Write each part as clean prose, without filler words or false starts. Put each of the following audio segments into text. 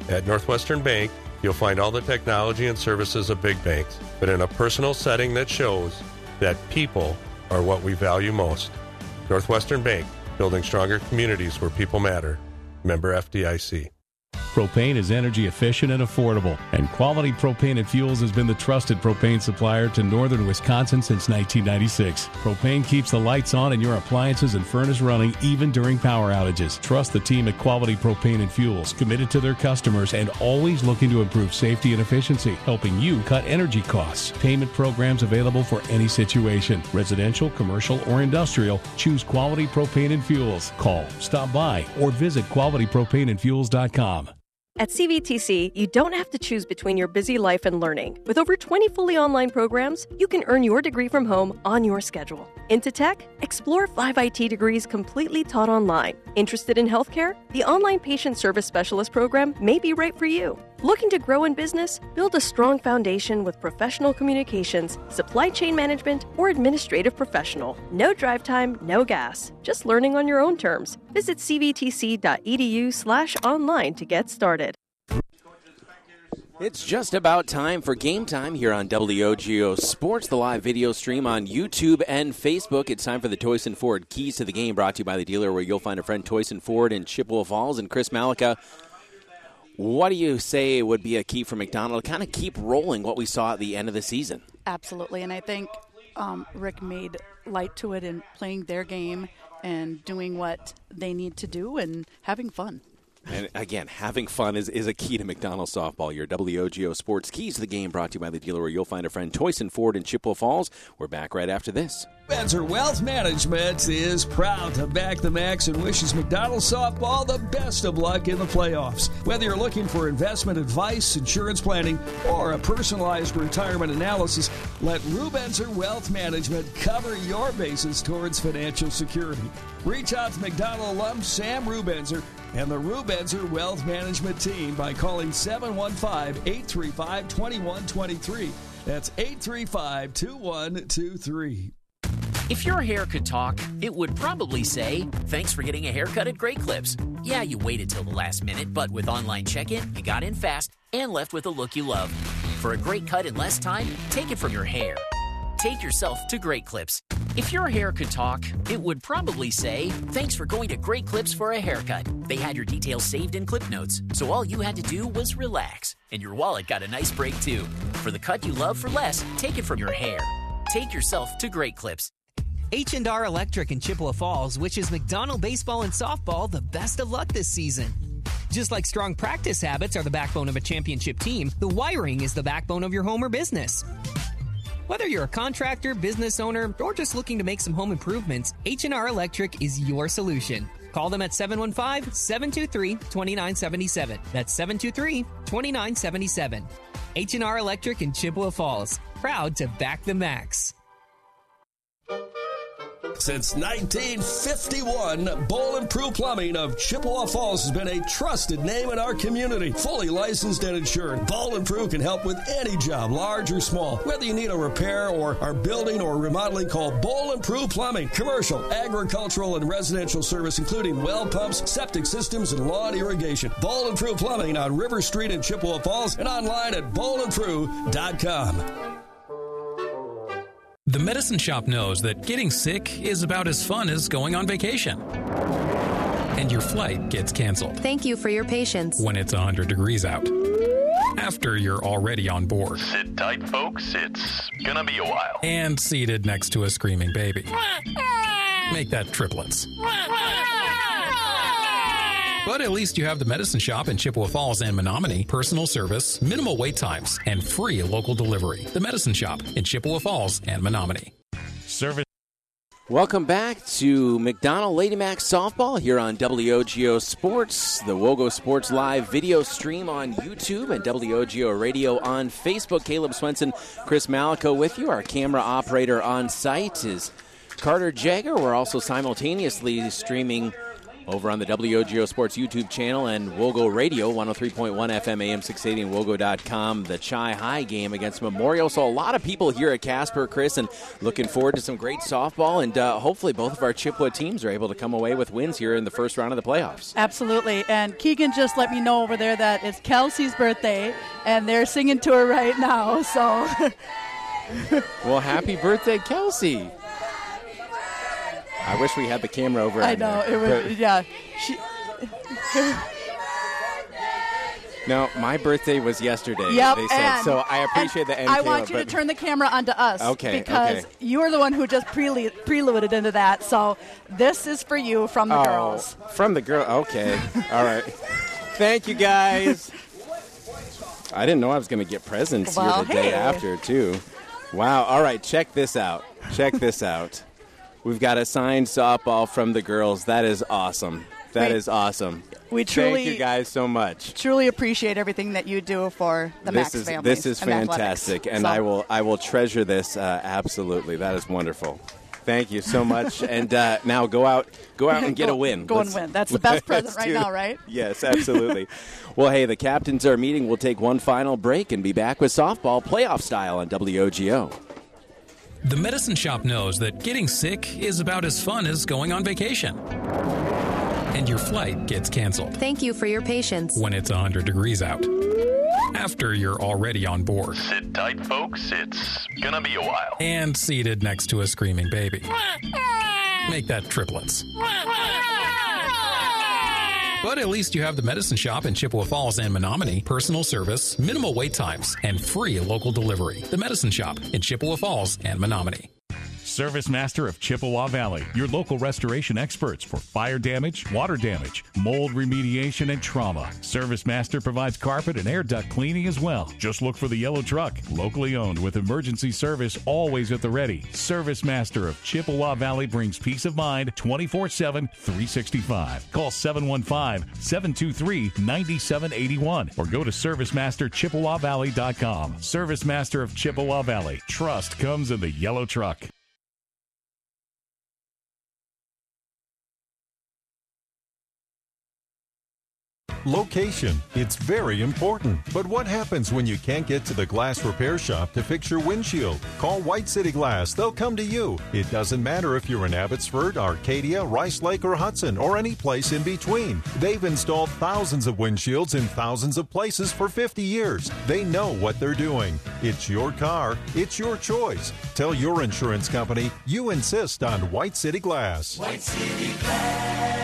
At Northwestern Bank, you'll find all the technology and services of big banks, but in a personal setting that shows that people are what we value most. Northwestern Bank, building stronger communities where people matter. Member FDIC. Propane is energy efficient and affordable, and Quality Propane and Fuels has been the trusted propane supplier to northern Wisconsin since 1996. Propane keeps the lights on and your appliances and furnace running even during power outages. Trust the team at Quality Propane and Fuels, committed to their customers and always looking to improve safety and efficiency, helping you cut energy costs. Payment programs available for any situation. Residential, commercial, or industrial, choose Quality Propane and Fuels. Call, stop by, or visit qualitypropaneandfuels.com. At CVTC, you don't have to choose between your busy life and learning. With over 20 fully online programs, you can earn your degree from home on your schedule. Into tech? Explore 5 IT degrees completely taught online. Interested in healthcare? The Online Patient Service Specialist program may be right for you. Looking to grow in business? Build a strong foundation with professional communications, supply chain management, or administrative professional. No drive time, no gas. Just learning on your own terms. Visit cvtc.edu/online to get started. It's just about time for Game Time here on WOGO Sports, the live video stream on YouTube and Facebook. It's time for the Toyson Ford Keys to the Game, brought to you by the dealer where you'll find a friend, Toyson Ford in Chippewa Falls. And Chris Malika, what do you say would be a key for McDonald to kind of keep rolling what we saw at the end of the season? Absolutely, and I think Rick made light to it in playing their game and doing what they need to do and having fun. And again, having fun is a key to McDonald softball. Your WOGO Sports Keys to the Game, brought to you by the dealer where you'll find a friend, Toyson Ford in Chippewa Falls. We're back right after this. Benzer Wealth Management is proud to back the Max and wishes McDonald softball the best of luck in the playoffs. Whether you're looking for investment advice, insurance planning, or a personalized retirement analysis, let Rubenzer Wealth Management cover your bases towards financial security. Reach out to McDonald alum Sam Rubenzer and the Rubenzer Wealth Management team by calling 715-835-2123. That's 835-2123. If your hair could talk, it would probably say, thanks for getting a haircut at Great Clips. Yeah, you waited till the last minute, but with online check-in, you got in fast and left with a look you love. For a great cut in less time, take it from your hair. Take yourself to Great Clips. If your hair could talk, it would probably say, thanks for going to Great Clips for a haircut. They had your details saved in clip notes, so all you had to do was relax. And your wallet got a nice break, too. For the cut you love for less, take it from your hair. Take yourself to Great Clips. H&R Electric in Chippewa Falls wishes McDonald baseball and softball the best of luck this season. Just like strong practice habits are the backbone of a championship team, the wiring is the backbone of your home or business. Whether you're a contractor, business owner, or just looking to make some home improvements, H&R Electric is your solution. Call them at 715-723-2977. That's 723-2977. H&R Electric in Chippewa Falls. Proud to back the Max. Since 1951, Bowl & Prue Plumbing of Chippewa Falls has been a trusted name in our community. Fully licensed and insured, Bowl & Prue can help with any job, large or small. Whether you need a repair or are building or remodeling, call Bowl & Prue Plumbing. Commercial, agricultural, and residential service, including well pumps, septic systems, and lawn irrigation. Bowl & Prue Plumbing on River Street in Chippewa Falls and online at bowlandprue.com. The Medicine Shop knows that getting sick is about as fun as going on vacation. And your flight gets canceled. Thank you for your patience. When it's 100 degrees out. After you're already on board. Sit tight, folks. It's gonna be a while. And seated next to a screaming baby. Make that triplets. But at least you have the Medicine Shop in Chippewa Falls and Menominee. Personal service, minimal wait times, and free local delivery. The Medicine Shop in Chippewa Falls and Menominee. Service. Welcome back to McDonald Lady Max Softball here on WOGO Sports, the WOGO Sports Live video stream on YouTube and WOGO Radio on Facebook. Caleb Swenson, Chris Malika with you. Our camera operator on site is Carter Jagger. We're also simultaneously streaming over on the WOGO Sports YouTube channel and Wogo Radio, 103.1 FM, AM 680, and Wogo.com. The Chi High game against Memorial. So a lot of people here at Casper, Chris, and looking forward to some great softball. And hopefully both of our Chippewa teams are able to come away with wins here in the first round of the playoffs. Absolutely. And Keegan just let me know over there that it's Kelsey's birthday, and they're singing to her right now. So, well, happy birthday, Kelsey. I wish we had the camera over. I know. It was, yeah. No, my birthday was yesterday, yep, they said. So I appreciate the end. I want you to turn the camera onto us. Okay. Because you're the one who just preluded into that. So this is for you from the girls. From the girl. Okay. All right. Thank you, guys. I didn't know I was going to get presents here the day after, too. Wow. All right. Check this out. We've got a signed softball from the girls. That is awesome. That is awesome. We truly, thank you guys so much. Truly appreciate everything that you do for the Max family. This is fantastic, and I will treasure this absolutely. That is wonderful. Thank you so much. And now go out and get a win. Go and win. That's the best present right now, right? Yes, absolutely. Well, hey, the captains are meeting. We'll take one final break and be back with softball playoff style on WOGO. The Medicine Shop knows that getting sick is about as fun as going on vacation. And your flight gets canceled. Thank you for your patience. When it's 100 degrees out. After you're already on board. Sit tight, folks. It's gonna be a while. And seated next to a screaming baby. Make that triplets. But at least you have the Medicine Shop in Chippewa Falls and Menominee. Personal service, minimal wait times, and free local delivery. The Medicine Shop in Chippewa Falls and Menominee. Service Master of Chippewa Valley, your local restoration experts for fire damage, water damage, mold remediation, and trauma. Service Master provides carpet and air duct cleaning as well. Just look for the yellow truck, locally owned with emergency service always at the ready. Service Master of Chippewa Valley brings peace of mind 24/7, 365. Call 715-723-9781 or go to ServiceMasterChippewaValley.com. Service Master of Chippewa Valley. Trust comes in the yellow truck. Location. It's very important. But what happens when you can't get to the glass repair shop to fix your windshield? Call White City Glass. They'll come to you. It doesn't matter if you're in Abbotsford, Arcadia, Rice Lake, or Hudson, or any place in between. They've installed thousands of windshields in thousands of places for 50 years. They know what they're doing. It's your car. It's your choice. Tell your insurance company you insist on White City Glass. White City Glass.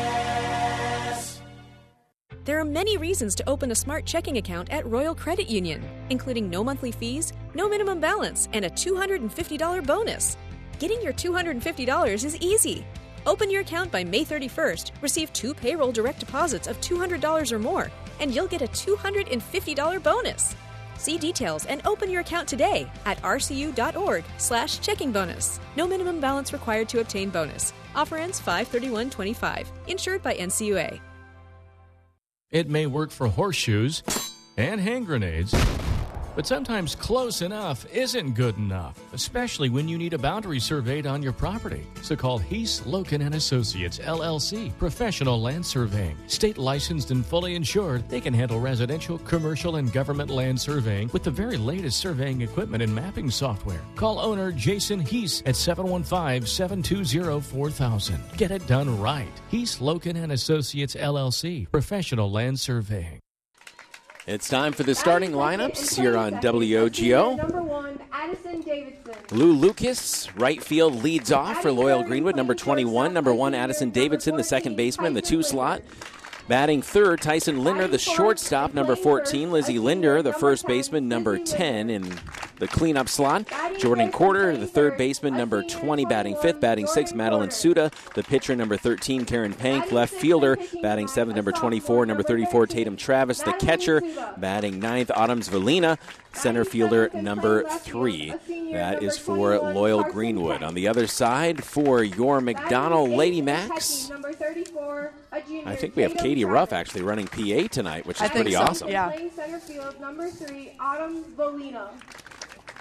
There are many reasons to open a smart checking account at Royal Credit Union, including no monthly fees, no minimum balance, and a $250 bonus. Getting your $250 is easy. Open your account by May 31st, receive 2 payroll direct deposits of $200 or more, and you'll get a $250 bonus. See details and open your account today at rcu.org/checking bonus. No minimum balance required to obtain bonus. Offer ends 5/31/25. Insured by NCUA. It may work for horseshoes and hand grenades, but sometimes close enough isn't good enough, especially when you need a boundary surveyed on your property. So call Heath, Loken & Associates, LLC, Professional Land Surveying. State licensed and fully insured, they can handle residential, commercial, and government land surveying with the very latest surveying equipment and mapping software. Call owner Jason Heath at 715-720-4000. Get it done right. Heath, Loken & Associates, LLC, Professional Land Surveying. It's time for the starting lineups here on WOGO. Number 1, Addison Davidson. Lou Lucas, right field, leads off for Loyal Greenwood. Number 21, number 1, Addison Davidson, the second baseman, the 2 slot. Batting third, Tyson Linder, the shortstop, number 14. Lizzie Linder, the first baseman, number 10 in the cleanup slot. Jordan Corder, the third baseman, number 20, batting fifth. Batting sixth, Madeline Suda. The pitcher, number 13, Karen Pank. Left fielder, batting seventh, number 24. Number 34, Tatum Travis. The catcher, batting ninth, Autumn Zvelina. Center fielder, number 3. That is for Loyal Greenwood. On the other side, for your McDonald Lady Macs, I think we have Katie Ruff actually running PA tonight, which is pretty awesome. Yeah. Playing center field, number 3, Autumn Zvelina.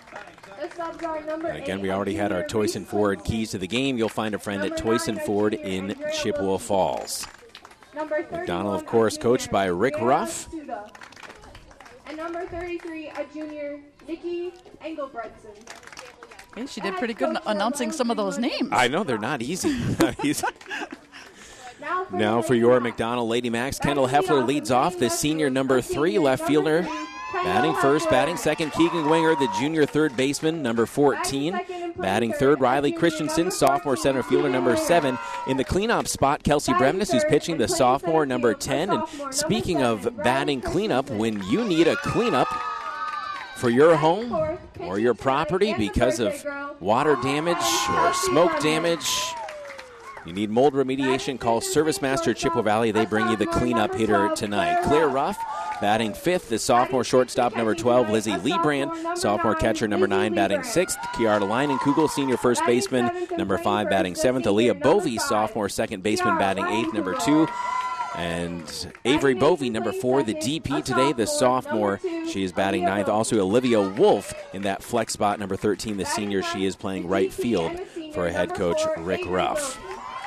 The subs are number And again, 8, we already had our Toyson Ford keys to the game. You'll find a friend at Toyson Ford in Chippewa Falls. McDonald, of course, coached by Rick Ruff. And number 33, a junior, Nikki Engelbretson. Okay, she did pretty good announcing some of those names. I know, they're not easy. Now for your McDonald Lady Macs, Kendall Heffler leads off. The senior number 3 left fielder. Batting first, batting second, Keegan Winger, the junior third baseman, number 14. Batting third, Riley Christensen, sophomore center fielder, number 7. In the cleanup spot, Kelsey Bremnes, who's pitching, the sophomore, number 10. And speaking of batting cleanup, when you need a cleanup for your home or your property because of water damage or smoke damage, you need mold remediation, call Service Master Chippewa Valley. They bring you the cleanup hitter tonight. Claire Ruff batting 5th, the sophomore shortstop, number 12, Lizzie Leebrand. Sophomore catcher, number 9, batting 6th. Kiara Leinenkugel, senior first baseman, number 5, batting 7th. Aaliyah Bovey, sophomore second baseman, batting 8th, number 2. And Avery Bovey, number 4, the DP today, the sophomore. She is batting 9th. Also, Olivia Wolf in that flex spot, number 13, the senior. She is playing right field for head coach Rick Ruff.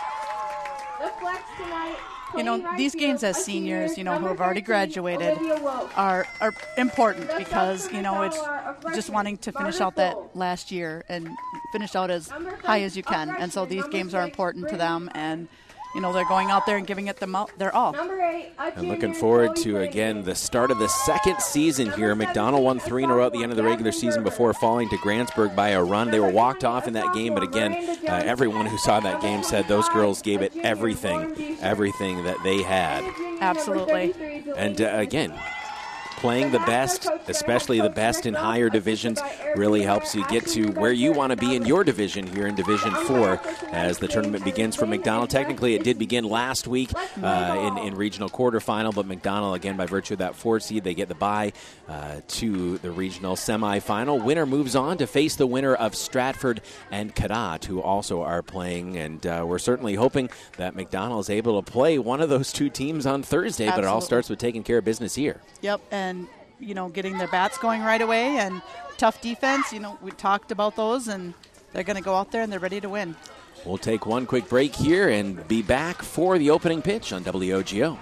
You know, these games as seniors, you know, who have already graduated are important because, you know, it's just wanting to finish out that last year and finish out as high as you can. And so these games are important to them, and, you know, they're going out there and giving it their all. And looking forward to, again, the start of the second season here. McDonald won 3 in a row at the end of the regular season before falling to Grantsburg by a run. They were walked off in that game, but again, everyone who saw that game said those girls gave it everything that they had. Absolutely. And again, playing the best, especially the best in higher divisions, really helps you get to where you want to be in your division here in Division 4 as the tournament begins for McDonald. Technically, it did begin last week in regional quarterfinal, but McDonald, again, by virtue of that 4 seed, they get the bye to the regional semifinal. Winner moves on to face the winner of Stratford and Cadott, who also are playing, and we're certainly hoping that McDonald is able to play one of those two teams on Thursday. Absolutely. But it all starts with taking care of business here. Yep, and, you know, getting their bats going right away and tough defense. You know, we talked about those, and they're going to go out there and they're ready to win. We'll take one quick break here and be back for the opening pitch on WOGO.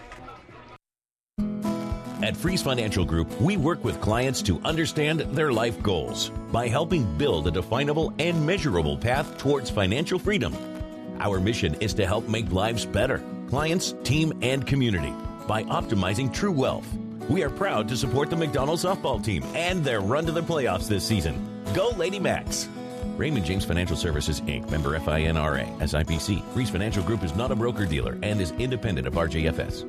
At Freeze Financial Group, we work with clients to understand their life goals by helping build a definable and measurable path towards financial freedom. Our mission is to help make lives better, clients, team, and community, by optimizing true wealth. We are proud to support the McDonald softball team and their run to the playoffs this season. Go Lady Macs! Raymond James Financial Services, Inc., member FINRA, SIPC. Freeze Financial Group is not a broker-dealer and is independent of RJFS.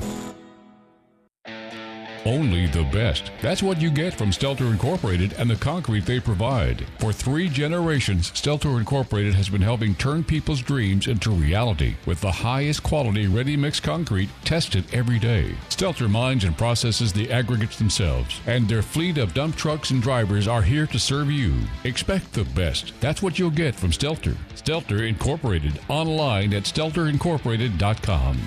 Only the best. That's what you get from Stelter Incorporated and the concrete they provide. For 3 generations, Stelter Incorporated has been helping turn people's dreams into reality with the highest quality ready-mix concrete tested every day. Stelter mines and processes the aggregates themselves, and their fleet of dump trucks and drivers are here to serve you. Expect the best. That's what you'll get from Stelter. Stelter Incorporated, online at stelterincorporated.com.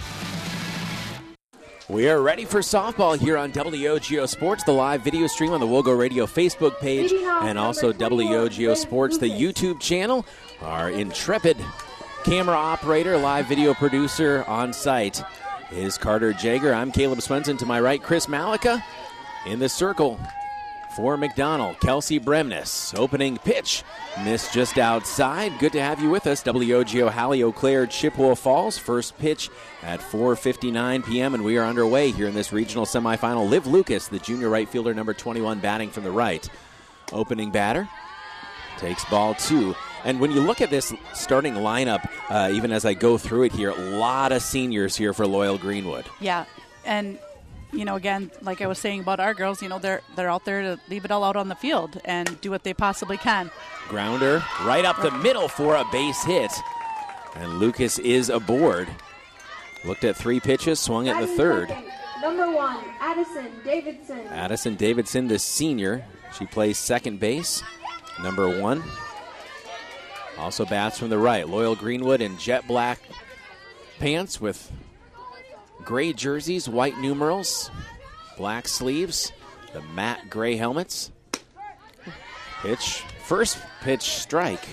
We are ready for softball here on WOGO Sports, the live video stream on the WOGO Radio Facebook page, and also WOGO Sports, the YouTube channel. Our intrepid camera operator, live video producer on site is Carter Jager. I'm Caleb Swenson. To my right, Chris Malika. In the circle for McDonald, Kelsey Bremnes. Opening pitch, missed just outside. Good to have you with us. WOGO Hallie Eau Claire, Chippewa Falls. First pitch at 4:59 p.m., and we are underway here in this regional semifinal. Liv Lucas, the junior right fielder, number 21, batting from the right. Opening batter takes ball 2. And when you look at this starting lineup, even as I go through it here, a lot of seniors here for Loyal Greenwood. Yeah, and you know, again, like I was saying about our girls, you know, they're out there to leave it all out on the field and do what they possibly can. Grounder right up the middle for a base hit. And Lucas is aboard. Looked at 3 pitches, swung at the third. Number 1, Addison Davidson. Addison Davidson, the senior. She plays second base. Number 1. Also bats from the right. Loyal Greenwood in jet black pants with gray jerseys, white numerals, black sleeves, the matte gray helmets. First pitch strike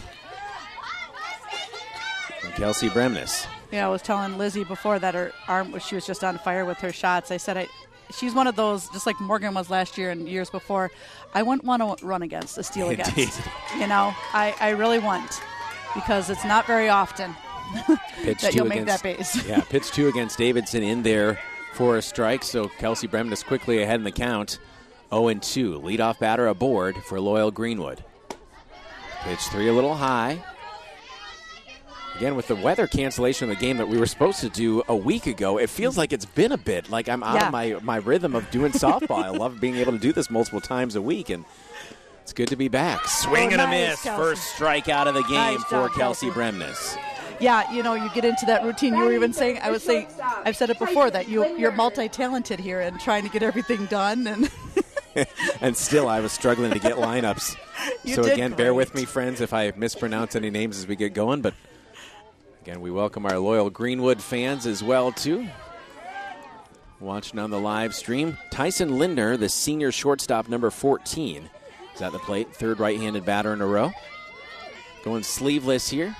from Kelsey Bremnes. Yeah, I was telling Lizzie before that her arm, she was just on fire with her shots. I said, she's one of those, just like Morgan was last year and years before, I wouldn't want to run against, a steal against. Indeed. You know, I really wouldn't, because it's not very often that you'll make that base. Yeah, pitch 2 against Davidson in there for a strike, so Kelsey Bremnes quickly ahead in the count. 0-2. Leadoff batter aboard for Loyal Greenwood. Pitch 3 a little high. Again, with the weather cancellation of the game that we were supposed to do a week ago, it feels like it's been a bit. Like I'm out of my rhythm of doing softball. I love being able to do this multiple times a week, and it's good to be back. Swing and a miss. Kelsey. First strikeout of the game for Kelsey Bremnes. Yeah, you know, you get into that routine. You were even saying, I've said it before, that you're multi-talented here and trying to get everything done. And and still, I was struggling to get lineups. So again, bear great. with me, friends, if I mispronounce any names as we get going. But again, we welcome our Loyal Greenwood fans as well, too. Watching on the live stream, Tyson Lindner, the senior shortstop, number 14, is at the plate. Third right-handed batter in a row. Going sleeveless here.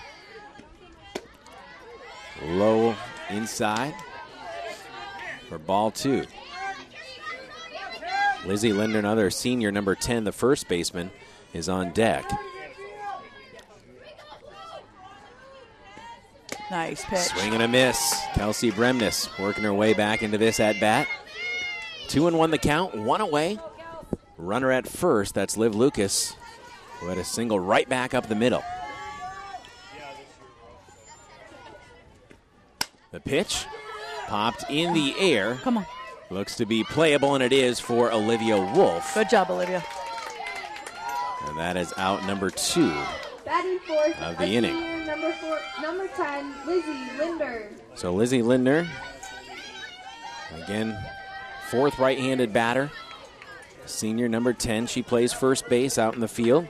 Low inside for ball 2. Lizzie Lindner, another senior, number 10, the first baseman, is on deck. Nice pitch. Swing and a miss. Kelsey Bremnes working her way back into this at-bat. 2-1 the count, 1 away. Runner at first, that's Liv Lucas, who had a single right back up the middle. The pitch popped in the air. Come on. Looks to be playable, and it is for Olivia Wolf. Good job, Olivia. And that is out number 2 Batting fourth of the inning. Number 10, Lizzie Lindner. So Lizzie Lindner, again, fourth right-handed batter. Senior number 10. She plays first base out in the field.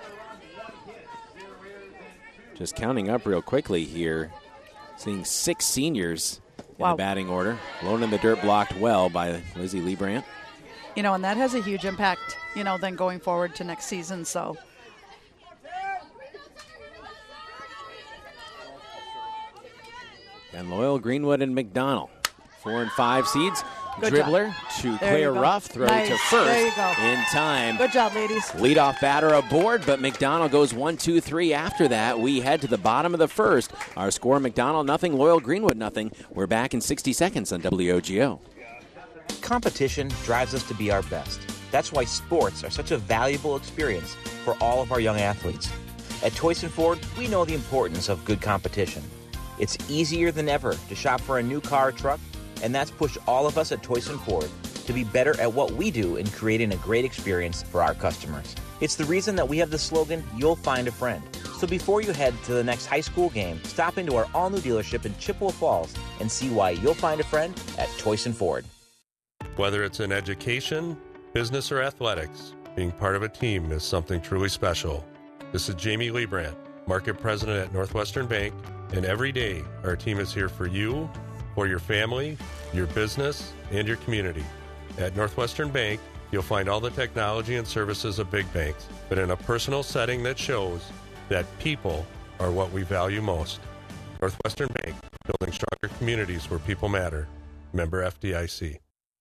Just counting up real quickly here. Seeing 6 seniors in the batting order. Alone in the dirt, blocked well by Lizzie Liebrandt. You know, and that has a huge impact, you know, then going forward to next season. So and Loyal, Greenwood, and McDonald. 4 and 5 seeds. Good Dribbler job. to There Claire you go. Ruff. Throw Nice. to first There you go. in time. Good job, ladies. Leadoff batter aboard, but McDonald goes 1-2-3 after that. We head to the bottom of the first. Our score, McDonald nothing, Loyal Greenwood nothing. We're back in 60 seconds on WOGO. Competition drives us to be our best. That's why sports are such a valuable experience for all of our young athletes. At Toyson Ford, we know the importance of good competition. It's easier than ever to shop for a new car or truck, and that's pushed all of us at Toyson Ford to be better at what we do in creating a great experience for our customers. It's the reason that we have the slogan, "You'll find a friend." So before you head to the next high school game, stop into our all-new dealership in Chippewa Falls and see why you'll find a friend at Toyson Ford. Whether it's in education, business, or athletics, being part of a team is something truly special. This is Jamie Liebrandt, Market President at Northwestern Bank, and every day our team is here for you, for your family, your business, and your community. At Northwestern Bank, you'll find all the technology and services of big banks, but in a personal setting that shows that people are what we value most. Northwestern Bank, building stronger communities where people matter. Member FDIC.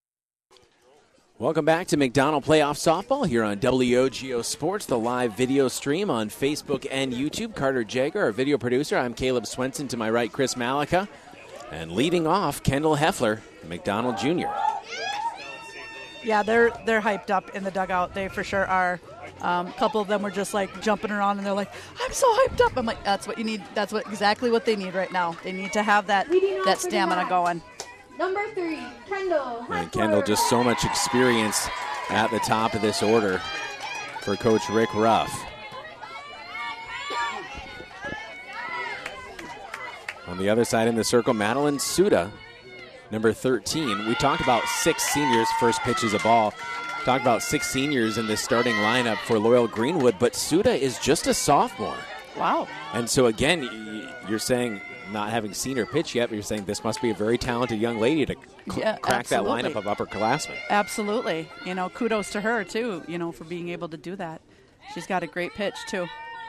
Welcome back to McDonald Playoff Softball here on WOGO Sports, the live video stream on Facebook and YouTube. Carter Jager, our video producer. I'm Caleb Swenson. To my right, Chris Malika. And leading off, Kendall Heffler, McDonald Jr. Yeah, they're hyped up in the dugout. They for sure are. A couple of them were just like jumping around, and they're like, "I'm so hyped up." I'm like, "That's what you need. That's exactly what they need right now. They need to have that stamina going." Number 3, Kendall Heffler. And Kendall, just so much experience at the top of this order for Coach Rick Ruff. On the other side in the circle, Madeline Suda, number 13. We talked about 6 seniors, first pitch is a ball. Talked about 6 seniors in the starting lineup for Loyal Greenwood, but Suda is just a sophomore. Wow. And so, again, you're saying, not having seen her pitch yet, but you're saying this must be a very talented young lady to crack that lineup of upperclassmen. Absolutely. You know, kudos to her, too, you know, for being able to do that. She's got a great pitch, too.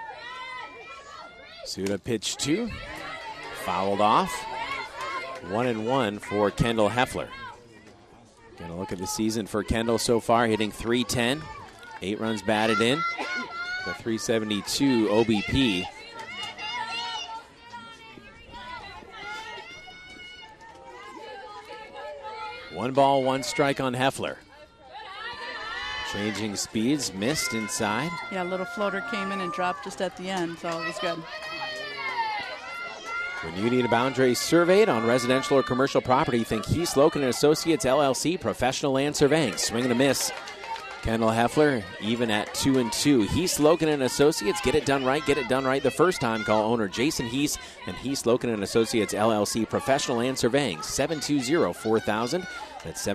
Suda pitch 2. Fouled off. 1-1 for Kendall Heffler. Gonna look at the season for Kendall so far, hitting .310. 8 runs batted in. The .372 OBP. One ball, one strike on Heffler. Changing speeds, missed inside. Yeah, a little floater came in and dropped just at the end, so it was good. When you need a boundary surveyed on residential or commercial property, think Heath Loken and Associates LLC, professional land surveying. Swing and a miss. Kendall Heffler even at 2-2. Heath Loken and Associates, get it done right. Get it done right the first time. Call owner Jason Heath and Heath Loken and Associates LLC, professional land surveying. 720-4000. That's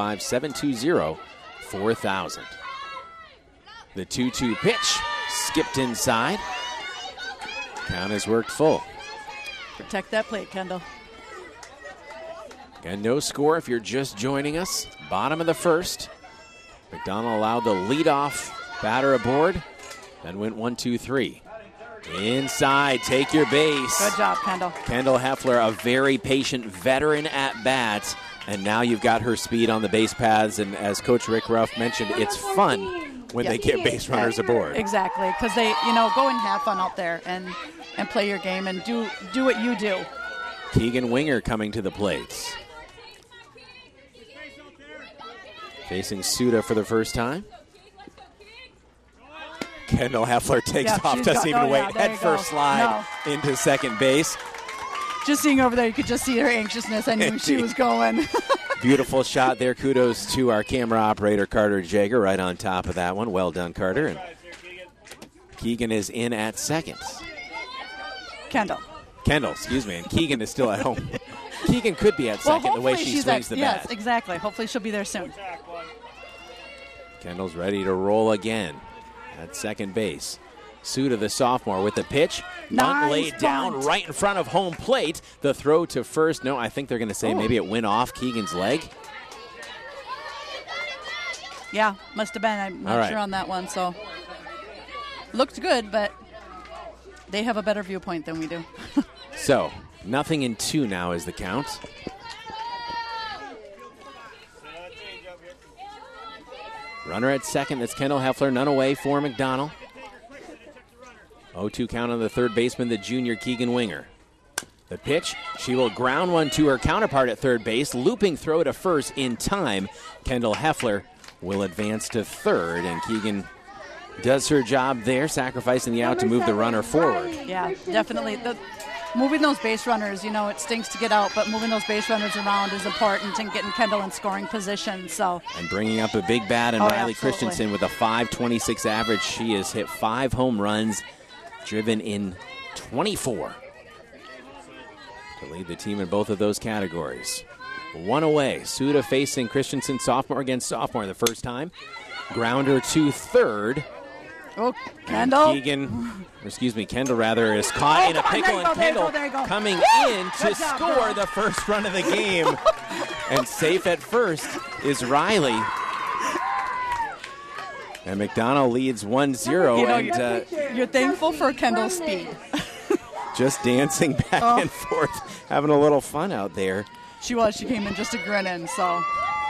715-720-4000. The 2-2 pitch skipped inside. Count has worked full. Protect that plate, Kendall. And no score if you're just joining us. Bottom of the first. McDonald allowed the leadoff batter aboard. Then went 1-2-3. Inside, take your base. Good job, Kendall. Kendall Heffler, a very patient veteran at bat. And now you've got her speed on the base paths. And as Coach Rick Ruff mentioned, it's fun when they get base runners aboard. Exactly, because they, go and have fun out there and play your game and do what you do. Keegan Winger coming to the plate. Facing Suda for the first time. Kendall Heffler takes off, doesn't even wait. Head first slide into second base. Just seeing over there, you could just see her anxiousness. I knew she was going. Beautiful shot there. Kudos to our camera operator, Carter Jager, right on top of that one. Well done, Carter. And Keegan is in at second. Kendall, excuse me. And Keegan is still at home. Keegan could be at second the way she swings the bat. Yes, exactly. Hopefully she'll be there soon. Kendall's ready to roll again at second base. Suda, the sophomore, with the pitch. Bunt laid down right in front of home plate. The throw to first. No, I think they're going to say maybe it went off Keegan's leg. Yeah, must have been. I'm not sure on that one. So looked good, but they have a better viewpoint than we do. So 0-2 now is the count. Runner at second. That's Kendall Heffler. None away for McDonald. 0-2 count on the third baseman, the junior Keegan Winger. The pitch, she will ground one to her counterpart at third base. Looping throw to first in time. Kendall Heffler will advance to third, and Keegan does her job there, sacrificing the out to move the runner forward. Yeah, definitely. Moving those base runners, it stinks to get out, but moving those base runners around is important and getting Kendall in scoring position. So, and bringing up a big bat and Riley Christensen with a .526 average. She has hit 5 home runs, driven in 24 to lead the team in both of those categories. One away. Suda facing Christensen, sophomore against sophomore the first time. Grounder to third. Oh, Kendall. Kendall rather, is caught in a pickle, and Kendall coming in to score the first run of the game. And safe at first is Riley. And McDonald leads 1-0. You're thankful for Kendall's speed. Just dancing back and forth, having a little fun out there. She was. She came in just a grinning, so.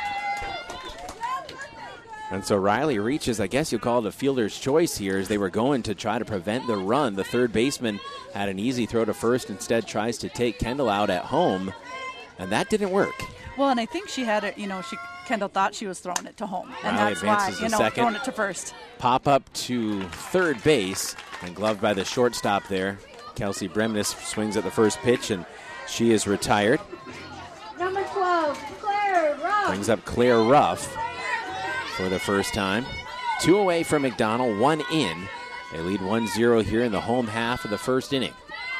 And so Riley reaches, I guess you'll call it a fielder's choice here, as they were going to try to prevent the run. The third baseman had an easy throw to first, instead tries to take Kendall out at home, and that didn't work. Well, and I think she had it, Kendall thought she was throwing it to home, and Riley that's why, second. throwing it to first. Pop up to third base, and gloved by the shortstop there. Kelsey Bremnes swings at the first pitch, and she is retired. Number 12, Claire Ruff. Brings up Claire Ruff for the first time. 2 away from McDonald, 1 in. They lead 1-0 here in the home half of the first inning.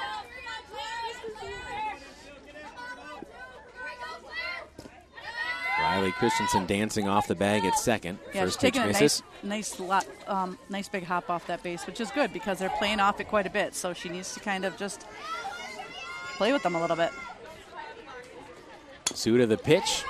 Riley Christensen dancing off the bag at second. Yeah, first she's pitch taking misses. a nice big hop off that base, which is good because they're playing off it quite a bit. So she needs to kind of just play with them a little bit. Suda the pitch.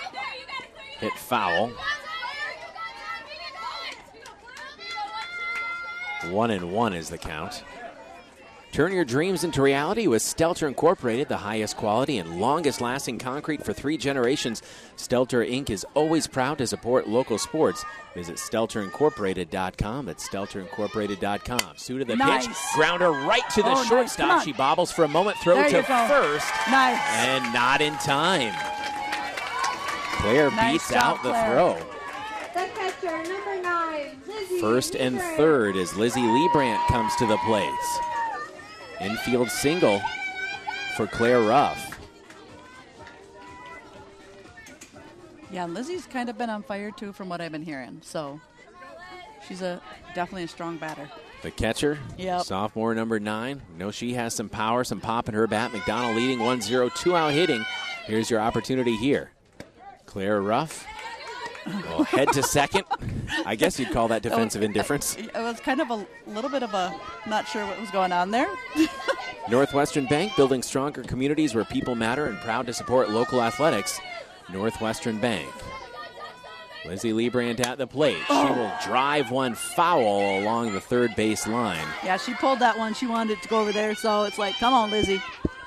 Hit foul. 1-1 is the count. Turn your dreams into reality with Stelter Incorporated, the highest quality and longest-lasting concrete for 3 generations. Stelter Inc. is always proud to support local sports. Visit StelterIncorporated.com. That's StelterIncorporated.com. Sue to the pitch. Grounder right to the shortstop. She bobbles for a moment. Throw to first. Nice. And not in time. Claire beats out the throw. The catcher, number 9, Lizzie First and Liebrandt. third as Lizzie Liebrandt comes to the plate. Infield single for Claire Ruff. Yeah, Lizzie's kind of been on fire, too, from what I've been hearing. So she's definitely a strong batter. The catcher, sophomore number 9. You know she has some power, some pop in her bat. McDonald leading 1-0, 2-out hitting. Here's your opportunity here. Claire Ruff. Well, head to second. I guess you'd call that defensive indifference. It was kind of a little bit of a not sure what was going on there. Northwestern Bank, building stronger communities where people matter and proud to support local athletics. Northwestern Bank. Lizzie Liebrandt at the plate. She will drive one foul along the third base line. Yeah, she pulled that one. She wanted it to go over there, so it's like, come on, Lizzie.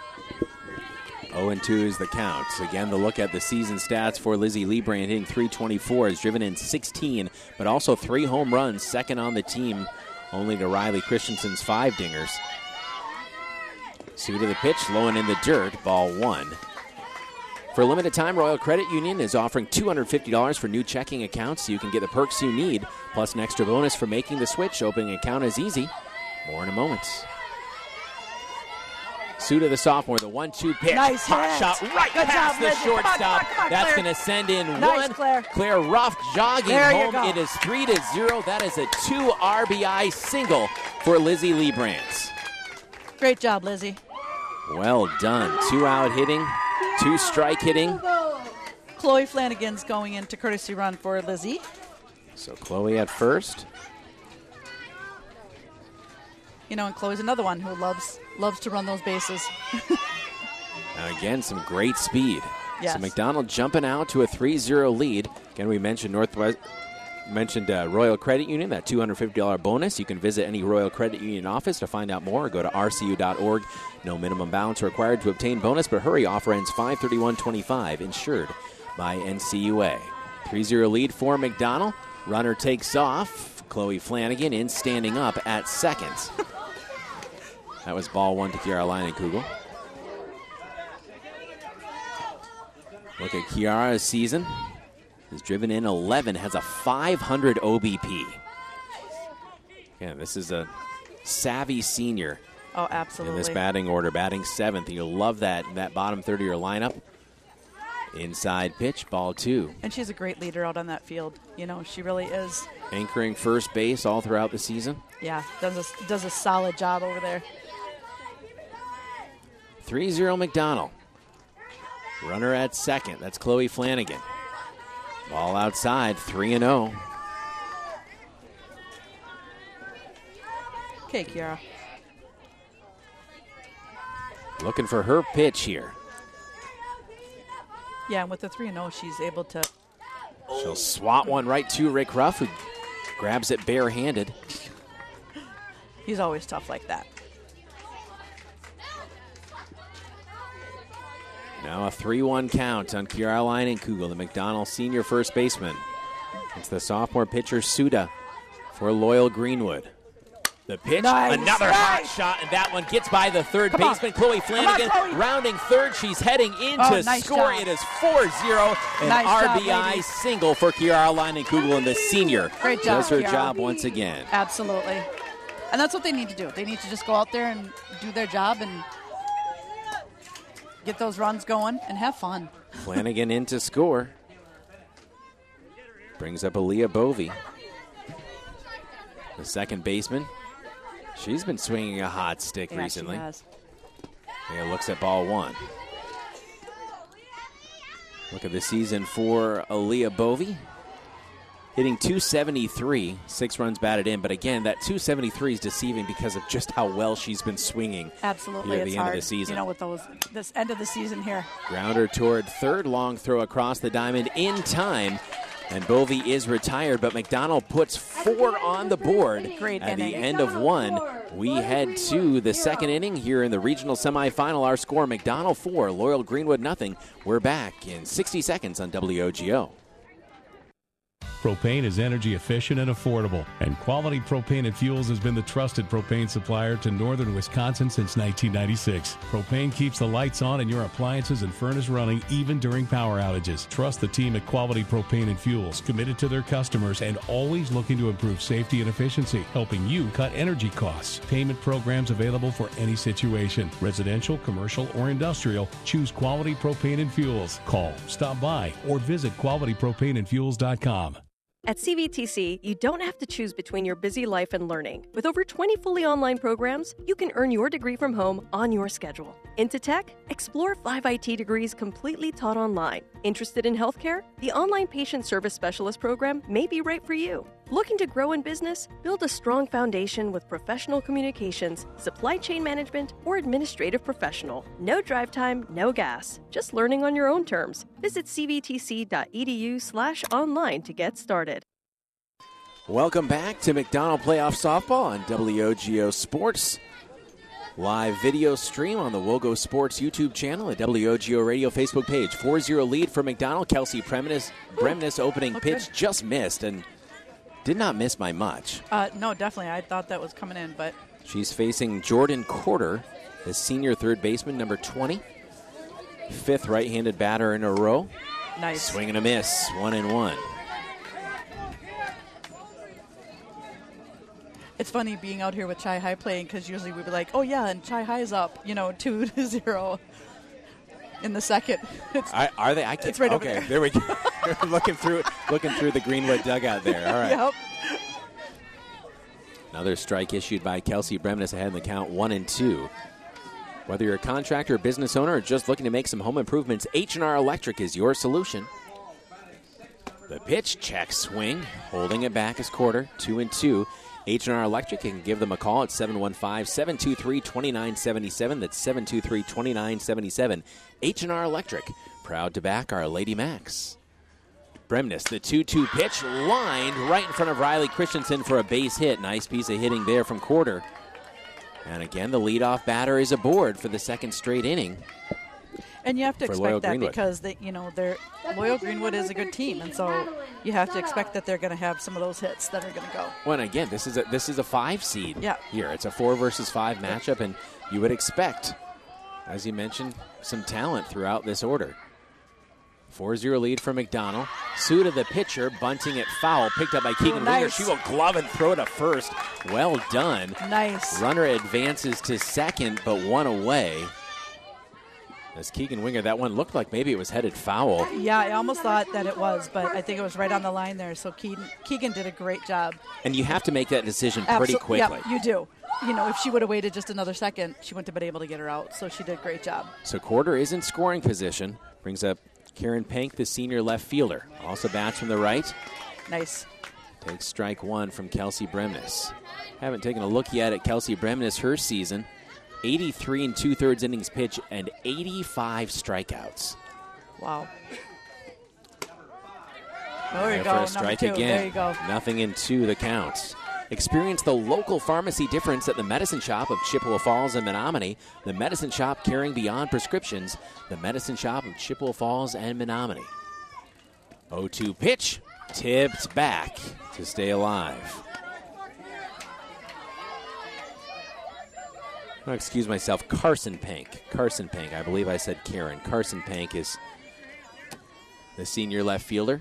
0-2 is the count. Again, the look at the season stats for Lizzie Liebrandt, hitting .324, has driven in 16, but also 3 home runs, second on the team, only to Riley Christensen's 5 dingers. Sue to the pitch, low and in the dirt, ball 1. For a limited time, Royal Credit Union is offering $250 for new checking accounts, so you can get the perks you need, plus an extra bonus for making the switch. Opening an account is easy. More in a moment. Sue to the sophomore, the 1-2 pitch. Nice hot hit. Shot right Good past job, the Lizzie. shortstop. Come on, That's Claire. going to send in Nice, one. Claire. Ruff jogging There you home. go. It is 3-0. That is a 2 RBI single for Lizzie Liebrandt. Great job, Lizzie. Well done. 2-out hitting, 2 strike hitting. Chloe Flanagan's going into courtesy run for Lizzie. So Chloe at first. You know, and Chloe's another one who loves to run those bases. Now again, some great speed. Yes. So McDonald jumping out to a 3-0 lead. Again, we mentioned Royal Credit Union, that $250 bonus. You can visit any Royal Credit Union office to find out more or go to rcu.org. No minimum balance required to obtain bonus, but hurry, offer ends 5/31/25, insured by NCUA. 3-0 lead for McDonald. Runner takes off. Chloe Flanagan in standing up at second. That was ball 1 to Kiara Leinenkugel. Look at Kiara's season. Has driven in 11, has a 500 OBP. Yeah, this is a savvy senior. Oh, absolutely. In this batting order, batting 7th. You'll love that bottom third of your lineup. Inside pitch, ball 2. And she's a great leader out on that field. You know, she really is. Anchoring first base all throughout the season. Yeah, does a solid job over there. 3-0 McDonald. Runner at second. That's Chloe Flanagan. Ball outside, 3-0. Okay, Kiara. Looking for her pitch here. Yeah, and with the 3-0, she's able to. She'll swat one right to Rick Ruff, who grabs it barehanded. He's always tough like that. Now a 3-1 count on Kiara Leinenkugel, the McDonald senior first baseman. It's the sophomore pitcher, Suda, for Loyal Greenwood. The pitch, another hot shot, and that one gets by the third baseman, Chloe Flanagan. Chloe. Rounding third, she's heading in to nice score. job. It is 4-0, an Nice job, RBI lady. single for Kiara Leinenkugel, and the senior Great job, does her Kiara. job once again. Absolutely. And that's what they need to do. They need to just go out there and do their job and get those runs going and have fun. Flanagan in to score. Brings up Aaliyah Bovey. The second baseman. She's been swinging a hot stick recently. She has. Yeah, looks at ball 1. Look at the season for Aaliyah Bovey. Hitting .273, 6 runs batted in. But again, that .273 is deceiving because of just how well she's been swinging. Absolutely, here at it's the end hard. of the season. You know, with this end of the season here. Grounder toward third, long throw across the diamond in time. And Bovey is retired, but McDonald puts 4 on the board. At the end of 1, we head to the second inning here in the regional semifinal. Our score, McDonald 4, Loyal Greenwood nothing. We're back in 60 seconds on WOGO. Propane is energy efficient and affordable, and Quality Propane and Fuels has been the trusted propane supplier to northern Wisconsin since 1996. Propane keeps the lights on and your appliances and furnace running even during power outages. Trust the team at Quality Propane and Fuels, committed to their customers and always looking to improve safety and efficiency, helping you cut energy costs. Payment programs available for any situation. Residential, commercial, or industrial, choose Quality Propane and Fuels. Call, stop by, or visit qualitypropaneandfuels.com. At CVTC, you don't have to choose between your busy life and learning. With over 20 fully online programs, you can earn your degree from home on your schedule. Into tech? Explore 5 IT degrees completely taught online. Interested in healthcare? The Online Patient Service Specialist program may be right for you. Looking to grow in business? Build a strong foundation with professional communications, supply chain management, or administrative professional. No drive time, no gas. Just learning on your own terms. Visit cvtc.edu/online to get started. Welcome back to McDonald Playoff Softball on WOGO Sports. Live video stream on the WOGO Sports YouTube channel at WOGO Radio Facebook page. 4-0 lead for McDonald. Kelsey Bremnes opening pitch just missed and did not miss by much. No, definitely. I thought that was coming in, but she's facing Jordan Corder, the senior third baseman, number 20. 5th right-handed batter in a row. Nice. Swing and a miss, 1-1. It's funny being out here with Chi High playing because usually we'd be like, oh, yeah, and Chi High's up, 2-0 in the second. Are they? I can't. It's right okay, over there. We go. looking through the Greenwood dugout there. All right. Yep. Another strike issued by Kelsey Bremnes ahead in the count, 1-2. Whether you're a contractor, business owner, or just looking to make some home improvements, H&R Electric is your solution. The pitch, check swing, holding it back is Corder, 2-2. H&R Electric, you can give them a call at 715-723-2977. That's 723-2977. H&R Electric, proud to back our Lady Macs. Bremnes, the 2-2 pitch, lined right in front of Riley Christensen for a base hit. Nice piece of hitting there from Corder. And again, the leadoff batter is aboard for the second straight inning. And you have to Loyal expect that Greenwood. because Loyal Greenwood is a good team, and so you have to expect that they're going to have some of those hits that are going to go. Well, and again, this is a 5 seed here. It's a 4 versus 5 matchup, and you would expect, as you mentioned, some talent throughout this order. 4-0 lead for McDonald. Suda, the pitcher, bunting it foul, picked up by Keegan Winger. She will glove and throw to first. Well done. Nice. Runner advances to second, but one away. As Keegan Winger, that one looked like maybe it was headed foul. Yeah, I almost thought that it was, but I think it was right on the line there. So Keegan did a great job. And you have to make that decision pretty quickly. Yeah, you do. If she would have waited just another second, she wouldn't have been able to get her out. So she did a great job. So Corder is in scoring position. Brings up Karen Pank, the senior left fielder. Also bats from the right. Nice. Takes strike 1 from Kelsey Bremnes. Haven't taken a look yet at Kelsey Bremnes her season. 83 2/3 innings pitch and 85 strikeouts. Wow. There you go. For a strike again. There you go. 0-2 the counts. Experience the local pharmacy difference at the Medicine Shop of Chippewa Falls and Menominee. The Medicine Shop, caring beyond prescriptions. The Medicine Shop of Chippewa Falls and Menominee. 0-2 pitch. Tipped back to stay alive. I'll excuse myself. Carson Pank. I believe I said Karen. Carson Pank is the senior left fielder.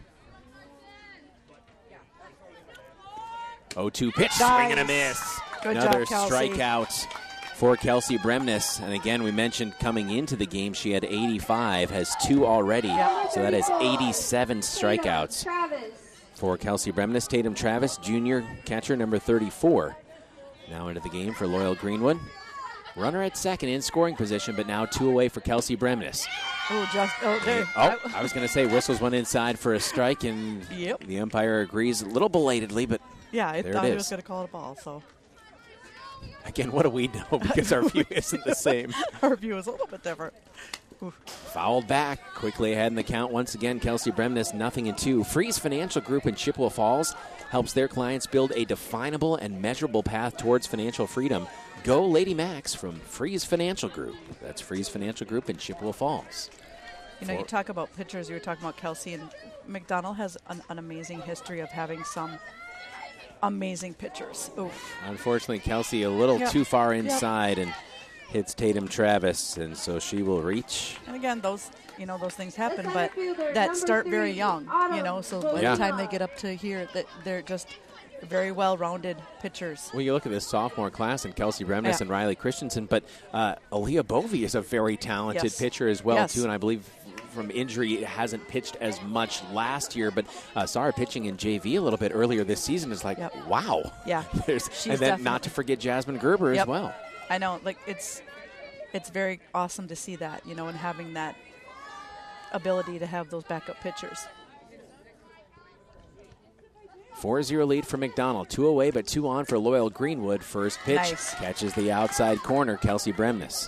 0-2 pitch. Nice. Swing and a miss. Good Another job, Kelsey. strikeout for Kelsey Bremnes. And again, we mentioned coming into the game, she had 85, has 2 already. Yep. So that is 87 strikeouts for Kelsey Bremnes. Tatum Travis, junior catcher, number 34. Now into the game for Loyal Greenwood. Runner at second in scoring position, but now 2 away for Kelsey Bremnes. I was going to say whistles went inside for a strike, and the umpire agrees a little belatedly, but yeah, I there thought it he is. was going to call it a ball. So again, what do we know? Because our view isn't the same. Our view is a little bit different. Fouled back, quickly ahead in the count once again. Kelsey Bremnes, 0-2. Freeze Financial Group in Chippewa Falls helps their clients build a definable and measurable path towards financial freedom. Go Lady Max from Freeze Financial Group. That's Freeze Financial Group in Chippewa Falls. You know, you talk about pitchers, you were talking about Kelsey, and McDonald has an amazing history of having some amazing pitchers. Oof. Unfortunately, Kelsey a little too far inside and hits Tatum Travis, and so she will reach. And again, those things happen, but that start very young, so by the time they get up to here, that they're just very well-rounded pitchers. Well, you look at this sophomore class and Kelsey Bremnes and Riley Christensen, but Aaliyah Bovey is a very talented pitcher as well, too, and I believe from injury hasn't pitched as much last year, but saw her pitching in JV a little bit earlier this season. Is like, wow. Yeah. And then not to forget Jasmine Gerber as well. I know, it's very awesome to see that, and having that ability to have those backup pitchers. 4-0 lead for McDonald. 2 away, but 2 on for Loyal Greenwood. First pitch catches the outside corner. Kelsey Bremnes.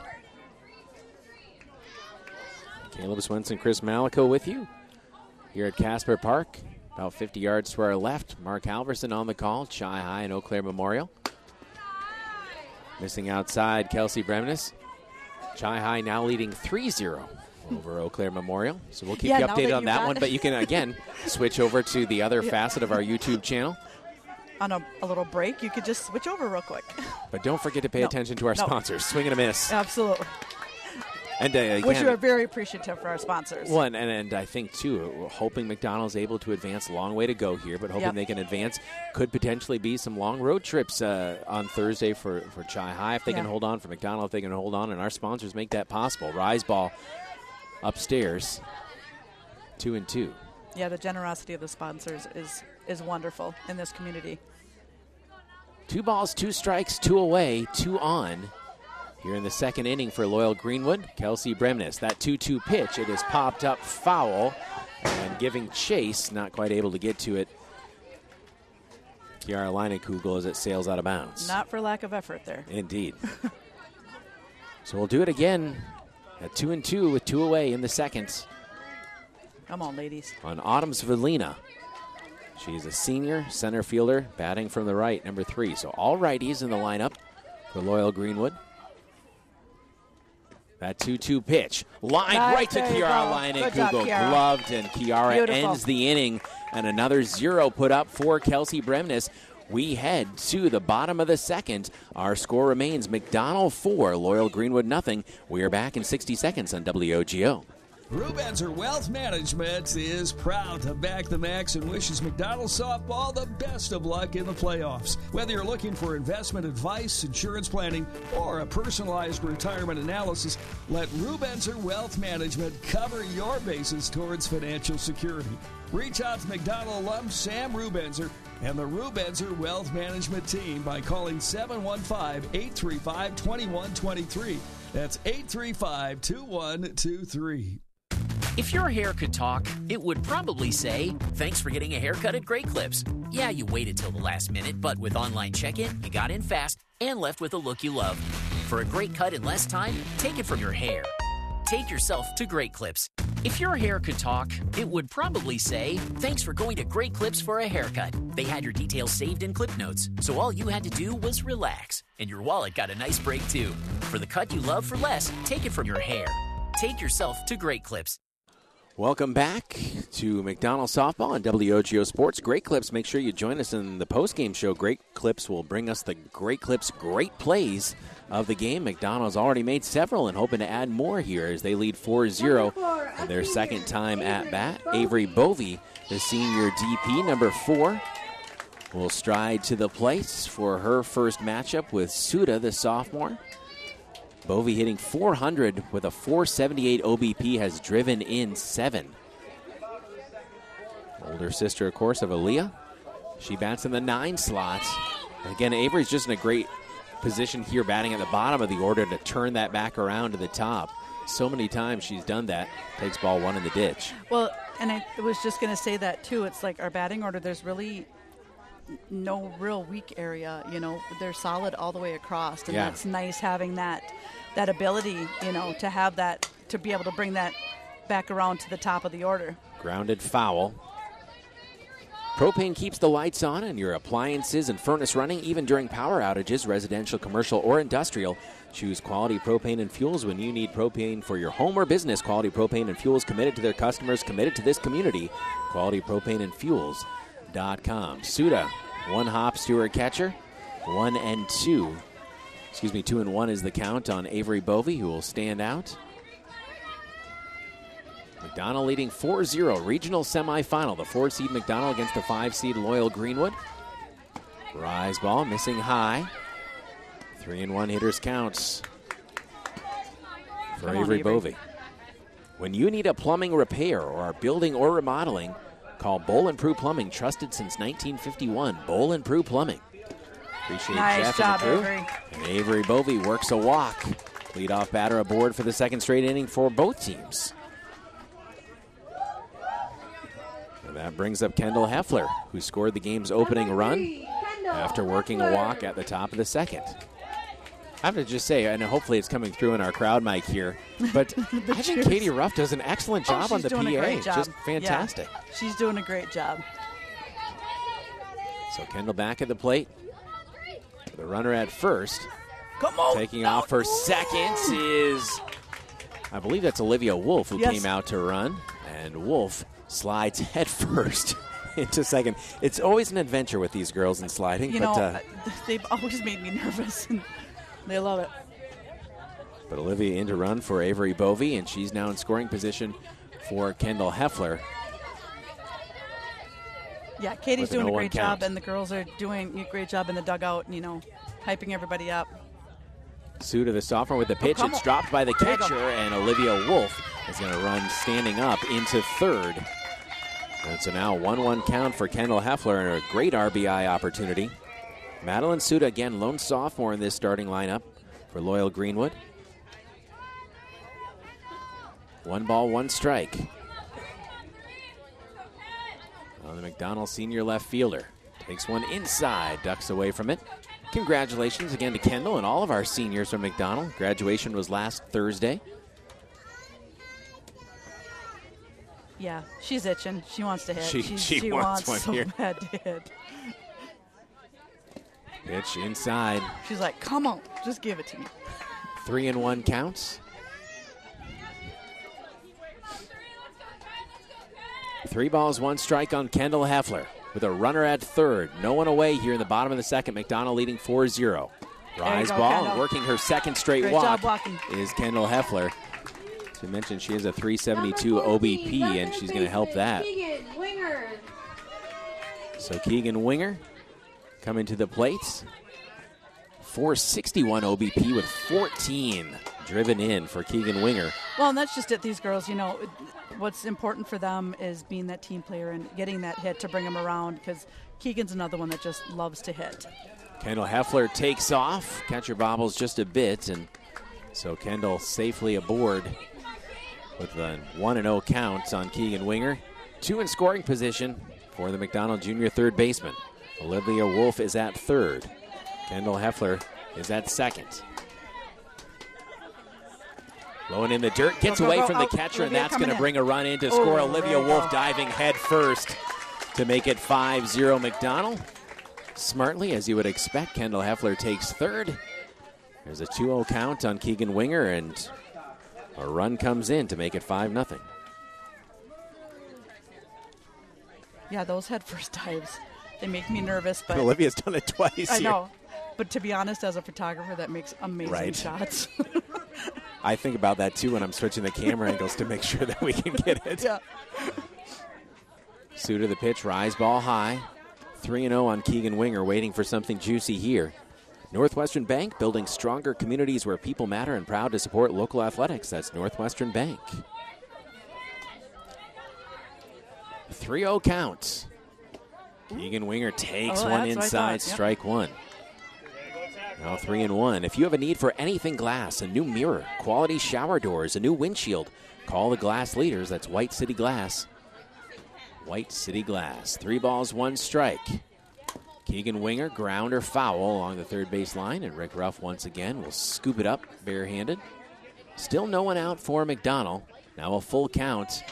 Caleb Swenson, Chris Malico with you here at Casper Park. About 50 yards to our left. Mark Halverson on the call. Chi High and Eau Claire Memorial. Missing outside, Kelsey Bremnes. Chi High now leading 3-0 over Eau Claire Memorial. So we'll keep you updated on that one. But you can, again, switch over to the other facet of our YouTube channel. On a little break, you could just switch over real quick. But don't forget to pay attention to our sponsors. Swing and a miss. Absolutely. And again, which we are very appreciative for our sponsors. Well, and I think, too, we're hoping McDonald's able to advance. Long way to go here, but hoping they can advance. Could potentially be some long road trips on Thursday for Chi High if they can hold on, for McDonald if they can hold on, and our sponsors make that possible. Rise Ball upstairs, 2-2. Yeah, the generosity of the sponsors is wonderful in this community. 2 balls, 2 strikes, 2 away, 2 on. Here in the second inning for Loyal Greenwood, Kelsey Bremnes. That 2-2 pitch, it is popped up foul and giving chase, not quite able to get to it. Kiara Leinekugel as it sails out of bounds. Not for lack of effort there. Indeed. So we'll do it again at 2-2 with 2 away in the second. Come on, ladies. On Autumn Svedlina. She's a senior center fielder, batting from the right, number 3. So all righties in the lineup for Loyal Greenwood. That 2-2 pitch. Line right to Kiara Leinekugel. Gloved, and Kiara ends the inning. And another 0 put up for Kelsey Bremnes. We head to the bottom of the second. Our score remains McDonald 4, Loyal Greenwood nothing. We are back in 60 seconds on WOGO. Rubenzer Wealth Management is proud to back the Max and wishes McDonald softball the best of luck in the playoffs. Whether you're looking for investment advice, insurance planning, or a personalized retirement analysis, let Rubenzer Wealth Management cover your bases towards financial security. Reach out to McDonald alum Sam Rubenzer and the Rubenzer Wealth Management team by calling 715-835-2123. That's 835-2123. If your hair could talk, it would probably say, thanks for getting a haircut at Great Clips. Yeah, you waited till the last minute, but with online check-in, you got in fast and left with a look you love. For a great cut in less time, take it from your hair. Take yourself to Great Clips. If your hair could talk, it would probably say, thanks for going to Great Clips for a haircut. They had your details saved in clip notes, so all you had to do was relax. And your wallet got a nice break, too. For the cut you love for less, take it from your hair. Take yourself to Great Clips. Welcome back to McDonald Softball on WOGO Sports. Great Clips, make sure you join us in the postgame show. Great Clips will bring us the Great Clips great plays of the game. McDonald's already made several and hoping to add more here as they lead 4-0 in their second time at bat. Avery Bovey, the senior DP, number 4, will stride to the plate for her first matchup with Suda, the sophomore. Bovey hitting .400 with a .478 OBP, has driven in 7. Older sister, of course, of Aaliyah. She bats in the 9 slot. And again, Avery's just in a great position here, batting at the bottom of the order to turn that back around to the top. So many times she's done that. Takes ball 1 in the ditch. Well, and I was just going to say that, too. It's like our batting order, there's really no real weak area, they're solid all the way across, and that's nice having that ability, to have that to be able to bring that back around to the top of the order. Grounded foul. Propane keeps the lights on and your appliances and furnace running even during power outages, residential, commercial, or industrial. Choose Quality Propane and Fuels when you need propane for your home or business. Quality Propane and Fuels, committed to their customers, committed to this community. QualityPropaneandFuels.com. Suda, 1 hop, Stewart catcher, 1 and 2. 2 and 1 is the count on Avery Bovey, who will stand out. McDonell leading 4-0, regional semifinal. The 4-seed McDonell against the 5-seed Loyal Greenwood. Rise ball, missing high. 3-1 hitters counts for Avery Bovey. When you need a plumbing repair or are building or remodeling, call Boll & Prue Plumbing, trusted since 1951. Boll & Prue Plumbing. Appreciate nice Jeff job, and the crew. Avery. And Avery Bovey works a walk. Leadoff batter aboard for the second straight inning for both teams. That brings up Kendall Heffler, who scored the game's opening run after working a walk at the top of the second. I have to just say, and hopefully it's coming through in our crowd mic here, but I think Katie Ruff does an excellent job on the PA. Just fantastic. Yeah, she's doing a great job. So Kendall back at the plate. The runner at first. Come on. Taking off for second is, I believe that's Olivia Wolf, who came out to run. And Wolf slides head first into second. It's always an adventure with these girls in sliding. They've always made me nervous, and they love it. But Olivia in to run for Avery Bovey, and she's now in scoring position for Kendall Heffler. Yeah, Katie's doing a great job, and the girls are doing a great job in the dugout, hyping everybody up. Suda, the sophomore, with the pitch. It's dropped by the catcher, and Olivia Wolf is going to run standing up into third. And so now 1-1 count for Kendall Heffler, and a great RBI opportunity. Madeline Suda, again, lone sophomore in this starting lineup for Loyal Greenwood. 1 ball, 1 strike. Well, the McDonell senior left fielder takes one inside, ducks away from it. Congratulations again to Kendall and all of our seniors from McDonell. Graduation was last Thursday. Yeah, she's itching. She wants to hit. She wants one so here. Bad to hit. Pitch inside. She's like, come on, just give it to me. 3-1 counts. 3 balls, 1 strike on Kendall Heffler with a runner at third. No one away here in the bottom of the second. McDonell leading 4-0. Rise ball, Kendall. working her second straight Great walk job walking. is Kendall Heffler. To mention, she has a 372 OBP, and she's going to help that. So Keegan Winger coming to the plate. 461 OBP with 14 driven in for Keegan Winger. Well, and that's just it. These girls, what's important for them is being that team player and getting that hit to bring them around, because Keegan's another one that just loves to hit. Kendall Heffler takes off. Catcher bobbles just a bit, and so Kendall safely aboard with a 1-0 count on Keegan Winger. 2 in scoring position for the McDonell junior third baseman. Olivia Wolf is at third. Kendall Heffler is at second. Blowing in the dirt, gets away from the catcher, and that's going to bring a run in to score. Olivia Wolf diving head first to make it 5-0 McDonell. Smartly, as you would expect, Kendall Heffler takes third. There's a 2-0 count on Keegan Winger, and a run comes in to make it 5-0. Yeah, those head first dives, they make me nervous. But Olivia's done it twice I here. know. But to be honest, as a photographer, that makes amazing shots. I think about that, too, when I'm switching the camera angles to make sure that we can get it. Yeah. Suda the pitch, rise ball high. 3-0 on Keegan Winger, waiting for something juicy here. Northwestern Bank, building stronger communities where people matter, and proud to support local athletics. That's Northwestern Bank. 3-0 count. Keegan Winger takes one inside, strike one. Now 3-1. If you have a need for anything glass, a new mirror, quality shower doors, a new windshield, call the glass leaders. That's White City Glass. White City Glass. 3 balls, 1 strike. Keegan Winger, grounder foul along the third base line, and Rick Ruff once again will scoop it up barehanded. Still no one out for McDonald. Now a full count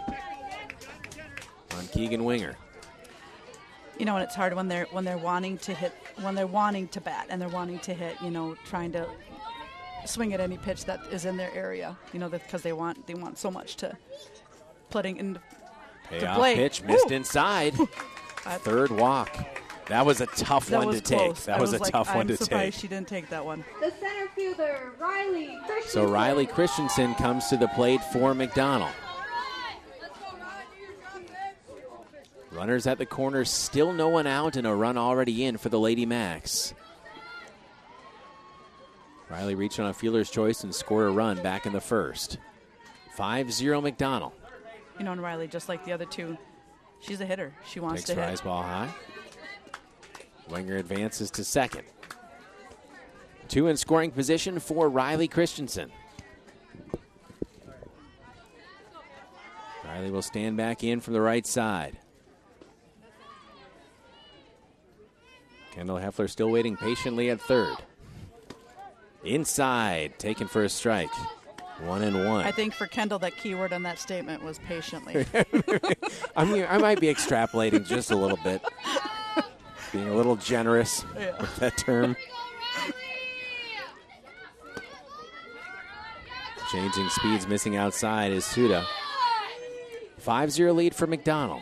on Keegan Winger. You know, and it's hard when they're wanting to hit, when they're wanting to bat and they're wanting to hit, you know, trying to swing at any pitch that is in their area, you know, because they want so much to putting in Payoff play. Pitch missed inside. Third walk. That was a tough one to take. That was a tough one to take. I'm surprised she didn't take that one. The center fielder, Riley Christensen. So Riley Christensen comes to the plate for McDonald. Runners at the corner, still no one out, and a run already in for the Lady Macs. Riley reached on a fielder's choice and scored a run back in the first. 5-0 McDonald. You know, and Riley, just like the other two, she's a hitter. She wants Takes to hit. rise ball high. Winger advances to second. 2 in scoring position for Riley Christensen. Riley will stand back in from the right side. Kendall Heffler still waiting patiently at third. Inside, taken for a strike. 1-1. I think for Kendall, that keyword on that statement was patiently. I might be extrapolating just a little bit. Being a little generous with that term. Changing speeds, missing outside is Suda. 5-0 lead for McDonald.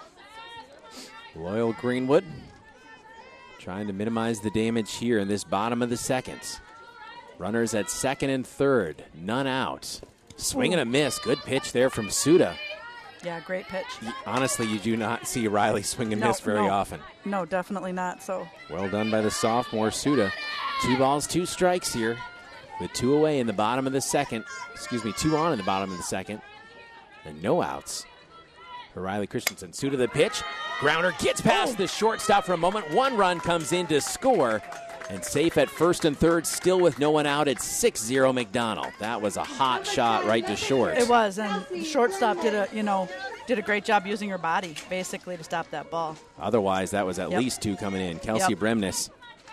Loyal Greenwood trying to minimize the damage here in this bottom of the second. Runners at second and third, none out. Swing and a miss. Good pitch there from Suda. Yeah, great pitch. Honestly, you do not see Riley swing and miss very often. No, definitely not. So well done by the sophomore Suda. 2 balls, 2 strikes here. With 2 away in the bottom of the second. 2 on in the bottom of the second. And no outs for Riley Christensen. Suda the pitch. Grounder gets past the shortstop for a moment. 1 run comes in to score. And safe at first and third, still with no one out. It's 6-0 McDonald. That was a hot shot right to short. It was, and the shortstop did a great job using her body, basically, to stop that ball. Otherwise, that was at least 2 coming in. Kelsey Bremnes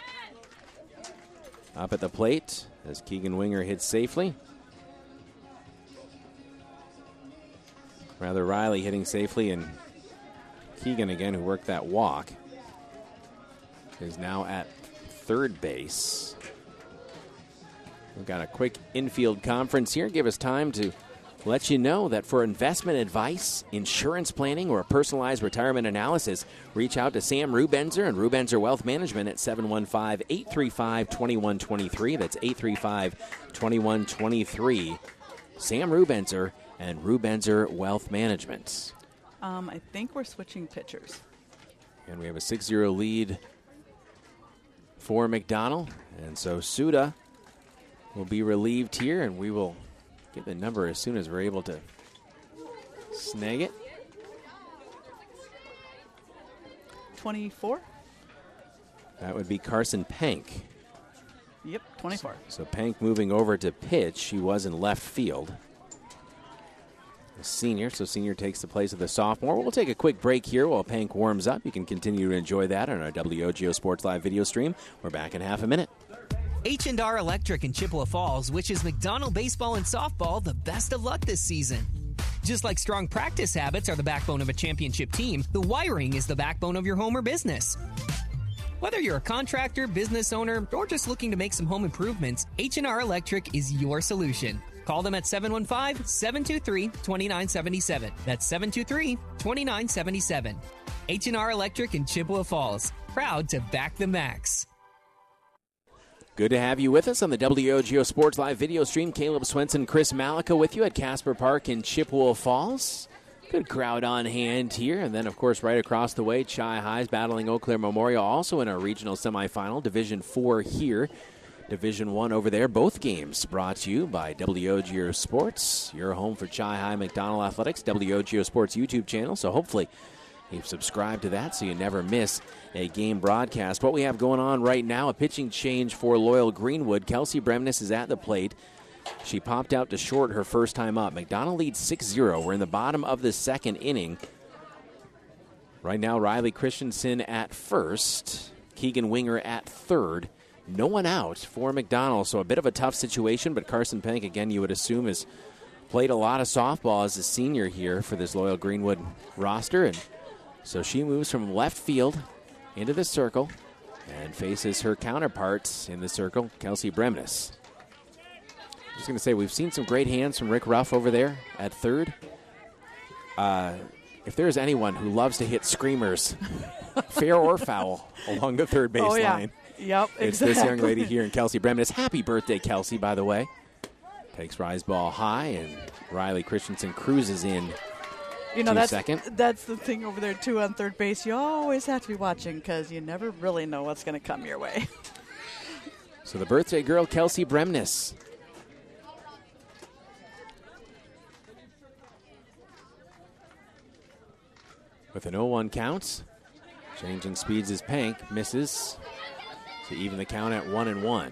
up at the plate as Keegan Winger hits safely. Rather, Riley hitting safely, and Keegan again, who worked that walk, is now at third base. We've got a quick infield conference here. Give us time to let you know that for investment advice, insurance planning, or a personalized retirement analysis, reach out to Sam Rubenzer and Rubenzer Wealth Management at 715-835-2123. That's 835-2123. Sam Rubenzer and Rubenzer Wealth Management. I think we're switching pitchers. And we have a 6-0 lead for McDonald. And so Suda will be relieved here, and we will get the number as soon as we're able to snag it. 24? That would be Carson Pank. Yep, 24. So Pank moving over to pitch. He was in left field. A senior, so senior takes the place of the sophomore. We'll take a quick break here while Pank warms up. You can continue to enjoy that on our WOGO Sports Live video stream. We're back in half a minute. H&R Electric in Chippewa Falls wishes McDonald baseball and softball the best of luck this season. Just like strong practice habits are the backbone of a championship team, the wiring is the backbone of your home or business. Whether you're a contractor, business owner, or just looking to make some home improvements, H&R Electric is your solution. Call them at 715-723-2977. That's 723-2977. H&R Electric in Chippewa Falls. Proud to back the Max. Good to have you with us on the WOGO Sports Live video stream. Caleb Swenson, Chris Malika with you at Casper Park in Chippewa Falls. Good crowd on hand here. And then, of course, right across the way, Chi-Hi's battling Eau Claire Memorial, also in our regional semifinal, Division 4 here. Division 1 over there. Both games brought to you by WOGO Sports, your home for Chi-Hi McDonald Athletics, WOGO Sports YouTube channel. So hopefully you've subscribed to that so you never miss a game broadcast. What we have going on right now, a pitching change for Loyal Greenwood. Kelsey Bremnes is at the plate. She popped out to short her first time up. McDonald leads 6-0. We're in the bottom of the second inning. Right now, Riley Christensen at first. Keegan Winger at third. no one out for McDonald. So a bit of a tough situation, but Carson Pank, again, you would assume has played a lot of softball as a senior here for this Loyal Greenwood roster. And so she moves from left field into the circle and faces her counterparts in the circle, Kelsey Bremnes. Just going to say, we've seen some great hands from Rick Ruff over there at third. If there's anyone who loves to hit screamers, fair or foul, along the third base line, yep, it's this young lady here in Kelsey Bremnes. Happy birthday, Kelsey, by the way. Takes rise ball high, and Riley Christensen cruises in to second. That's the thing over there, too, on third base. You always have to be watching because you never really know what's going to come your way. So the birthday girl, Kelsey Bremnes. With an 0-1 count, changing speeds as Pank misses to even the count at 1-1.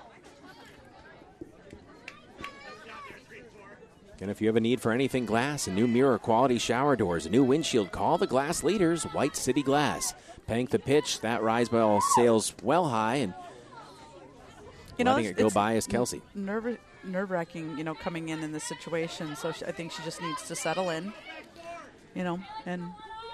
And if you have a need for anything glass, a new mirror quality shower doors, a new windshield, call the glass leaders, White City Glass. Pank the pitch, that rise ball sails well high, and letting it go by is Kelsey. Nerve-wracking, coming in this situation. So I think she just needs to settle in, and...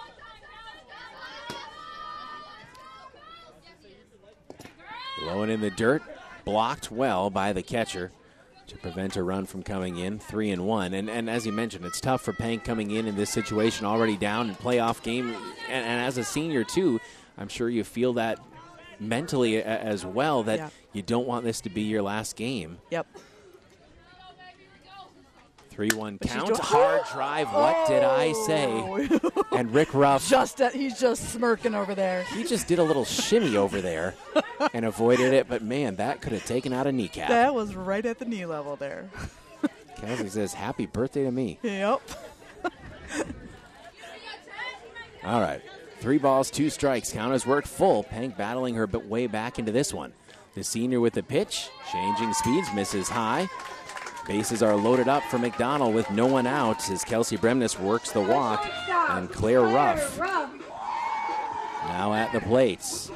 Low and in the dirt, blocked well by the catcher to prevent a run from coming in, 3-1. And as you mentioned, it's tough for Pank coming in this situation, already down in playoff game. And as a senior, too, I'm sure you feel that mentally as well, that you don't want this to be your last game. Yep. 3-1 count, hard drive, what did I say? And Rick Ruff. He's just smirking over there. He just did a little shimmy over there and avoided it, but man, that could have taken out a kneecap. That was right at the knee level there. Kelsey says, happy birthday to me. Yep. All right, 3 balls, 2 strikes. Count has worked full. Pank battling her way back into this one. The senior with the pitch, changing speeds, misses high. Bases are loaded up for McDonald with no one out as Kelsey Bremnes works the walk, and Claire Ruff now at the plates.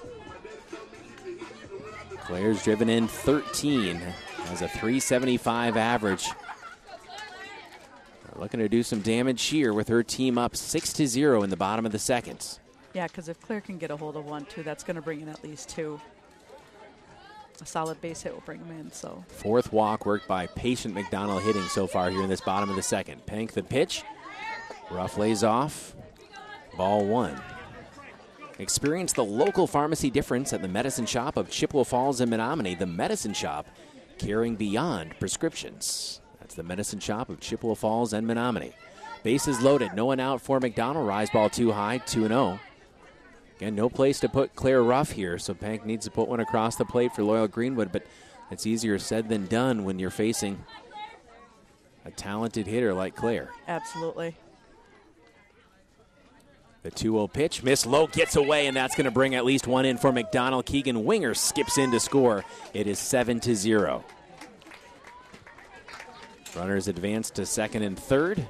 Claire's driven in 13, has a .375 average. They're looking to do some damage here with her team up 6-0 in the bottom of the second. Yeah, because if Claire can get a hold of 1, 2, that's going to bring in at least 2. A solid base hit will bring him in. So 4th walk worked by patient McDonald hitting so far here in this bottom of the second. Pank the pitch. Ruff lays off. Ball 1. Experience the local pharmacy difference at the Medicine Shop of Chippewa Falls and Menominee. The Medicine Shop, caring beyond prescriptions. That's the Medicine Shop of Chippewa Falls and Menominee. Bases loaded. No one out for McDonald. Rise ball too high. 2-0. Again, no place to put Claire Ruff here, so Pank needs to put one across the plate for Loyal Greenwood, but it's easier said than done when you're facing a talented hitter like Claire. Absolutely. The 2-0 pitch, miss low, gets away, and that's going to bring at least 1 in for McDonald. Keegan Winger skips in to score. It is 7-0. Runners advance to second and third.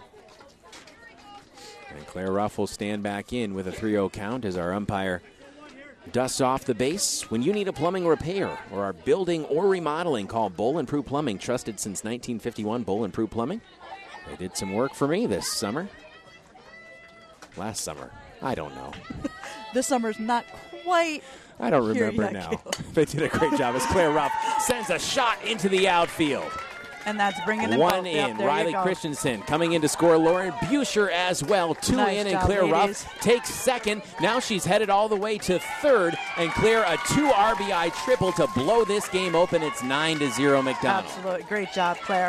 And Claire Ruff will stand back in with a 3-0 count as our umpire dusts off the base. When you need a plumbing repair or are building or remodeling, call Boll & Prue Plumbing, trusted since 1951. Boll & Prue Plumbing. They did some work for me this summer. Last summer. I don't know. This summer's not quite. I don't remember now. They did a great job as Claire Ruff sends a shot into the outfield. And that's bringing him 1 in. Riley Christensen coming in to score. Lauren Buscher as well. 2 in, and Claire Ruff takes second. Now she's headed all the way to third, and Claire a 2 RBI triple to blow this game open. It's 9-0 McDonald. Absolutely. Great job, Claire.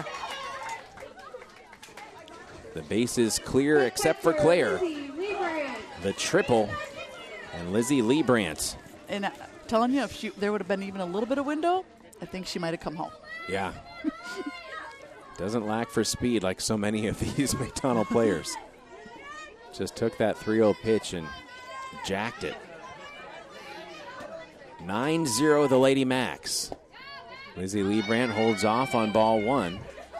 The base is clear except for Claire. The triple, and Lizzie Liebrandt. And telling you, if there would have been even a little bit of window, I think she might have come home. Yeah. Doesn't lack for speed like so many of these McDonald players. Just took that 3-0 pitch and jacked it. 9-0 the Lady Macs. Lizzie Liebrandt holds off on ball 1.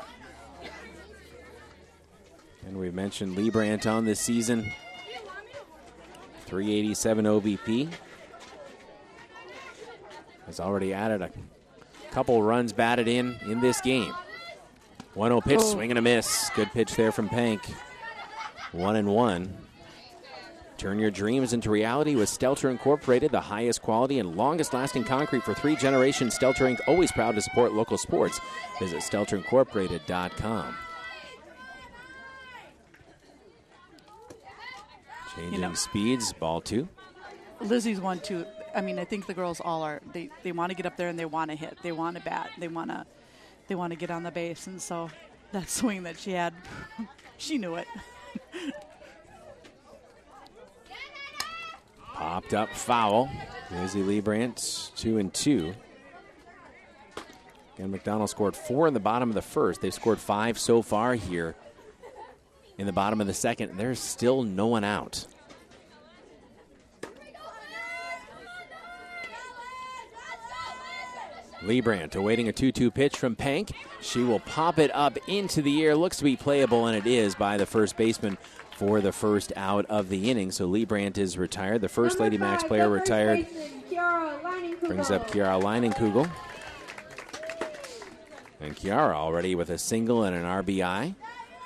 And we've mentioned Liebrandt on this season. 387 OBP. has already added a couple runs batted in this game. 1-0 pitch, swing and a miss. Good pitch there from Pank. 1-1. Turn your dreams into reality with Stelter Incorporated, the highest quality and longest lasting concrete for 3 generations. Stelter Inc. always proud to support local sports. Visit StelterIncorporated.com. Changing speeds, ball 2. Lizzie's one too. I mean, I think the girls all are. They want to get up there and they want to hit. They want to bat. They want to get on the base. And so that swing that she had, she knew it. Popped up foul. Lizzie Liebrandt, 2-2. Again, McDonald scored 4 in the bottom of the first. They've scored 5 so far here in the bottom of the second. There's still no one out. Liebrandt awaiting a 2-2 pitch from Pank. She will pop it up into the air. Looks to be playable, and it is by the first baseman for the first out of the inning. So Liebrandt is retired. The first Lady Max player retired. Brings up Kiara Leinenkugel. And Kiara already with a single and an RBI.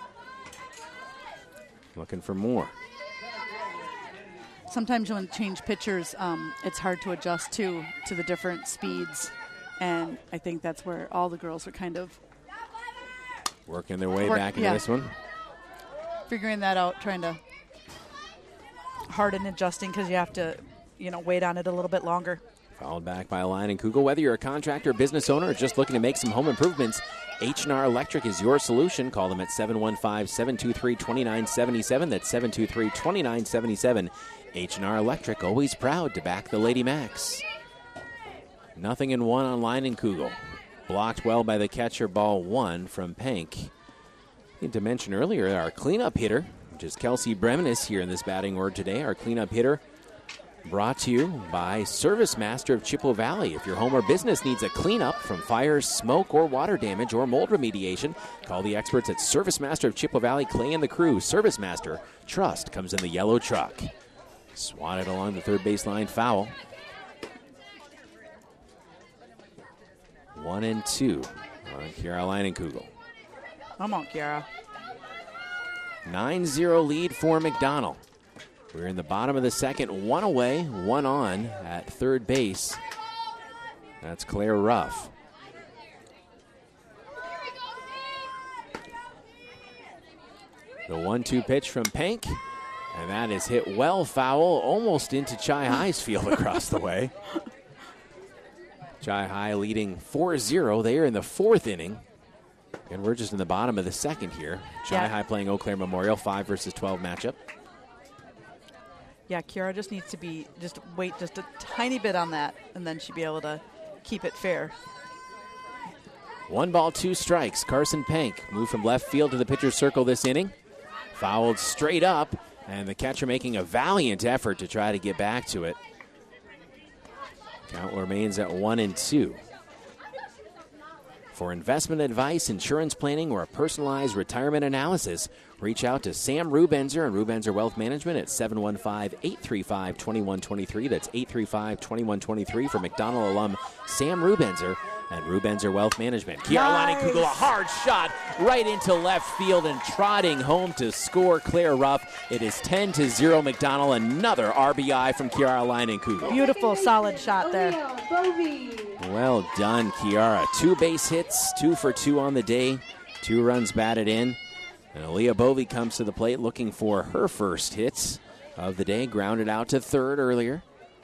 Looking for more. Sometimes when change pitchers, it's hard to adjust to the different speeds. And I think that's where all the girls are kind of working their way back into this one. Figuring that out, trying to harden adjusting because you have to, wait on it a little bit longer. Followed back by Leinenkugel. Whether you're a contractor, business owner, or just looking to make some home improvements, H&R Electric is your solution. Call them at 715-723-2977. That's 723-2977. H&R Electric, always proud to back the Lady Max. 0-1 on Leinenkugel. Blocked well by the catcher, ball 1 from Pank. I need to mention earlier our cleanup hitter, which is Kelsey Bremen, is here in this batting order today. Our cleanup hitter brought to you by Service Master of Chippewa Valley. If your home or business needs a cleanup from fires, smoke, or water damage, or mold remediation, call the experts at Service Master of Chippewa Valley, Clay and the crew. Service Master, trust comes in the yellow truck. Swatted along the third baseline, foul. 1-2 on Kiara Leinenkugel. Come on, Kiara. 9-0 lead for McDonald. We're in the bottom of the second, 1 away, 1 on at third base. That's Claire Ruff. The 1-2 pitch from Pank, and that is hit well foul, almost into Chi High's field across the way. Chi High leading 4-0. They are in the 4th inning. And we're just in the bottom of the second here. Chi High playing Eau Claire Memorial, 5 versus 12 matchup. Yeah, Kiara just needs to wait just a tiny bit on that, and then she'll be able to keep it fair. 1 ball, 2 strikes. Carson Pank moved from left field to the pitcher's circle this inning. Fouled straight up, and the catcher making a valiant effort to try to get back to it. Count remains at 1-2. For investment advice, insurance planning, or a personalized retirement analysis, reach out to Sam Rubenzer and Rubenzer Wealth Management at 715-835-2123. That's 835-2123 for McDonald alum Sam Rubenzer and Rubenzer Wealth Management. Kiara Leinenkugel, a hard shot right into left field and trotting home to score Claire Ruff. It is 10-0 McDonald. Another RBI from Kiara Leinenkugel. Beautiful, solid shot there. Well done, Kiara. 2 base hits, 2 for 2 on the day, 2 runs batted in. And Aaliyah Bovey comes to the plate looking for her first hits of the day. Grounded out to third earlier.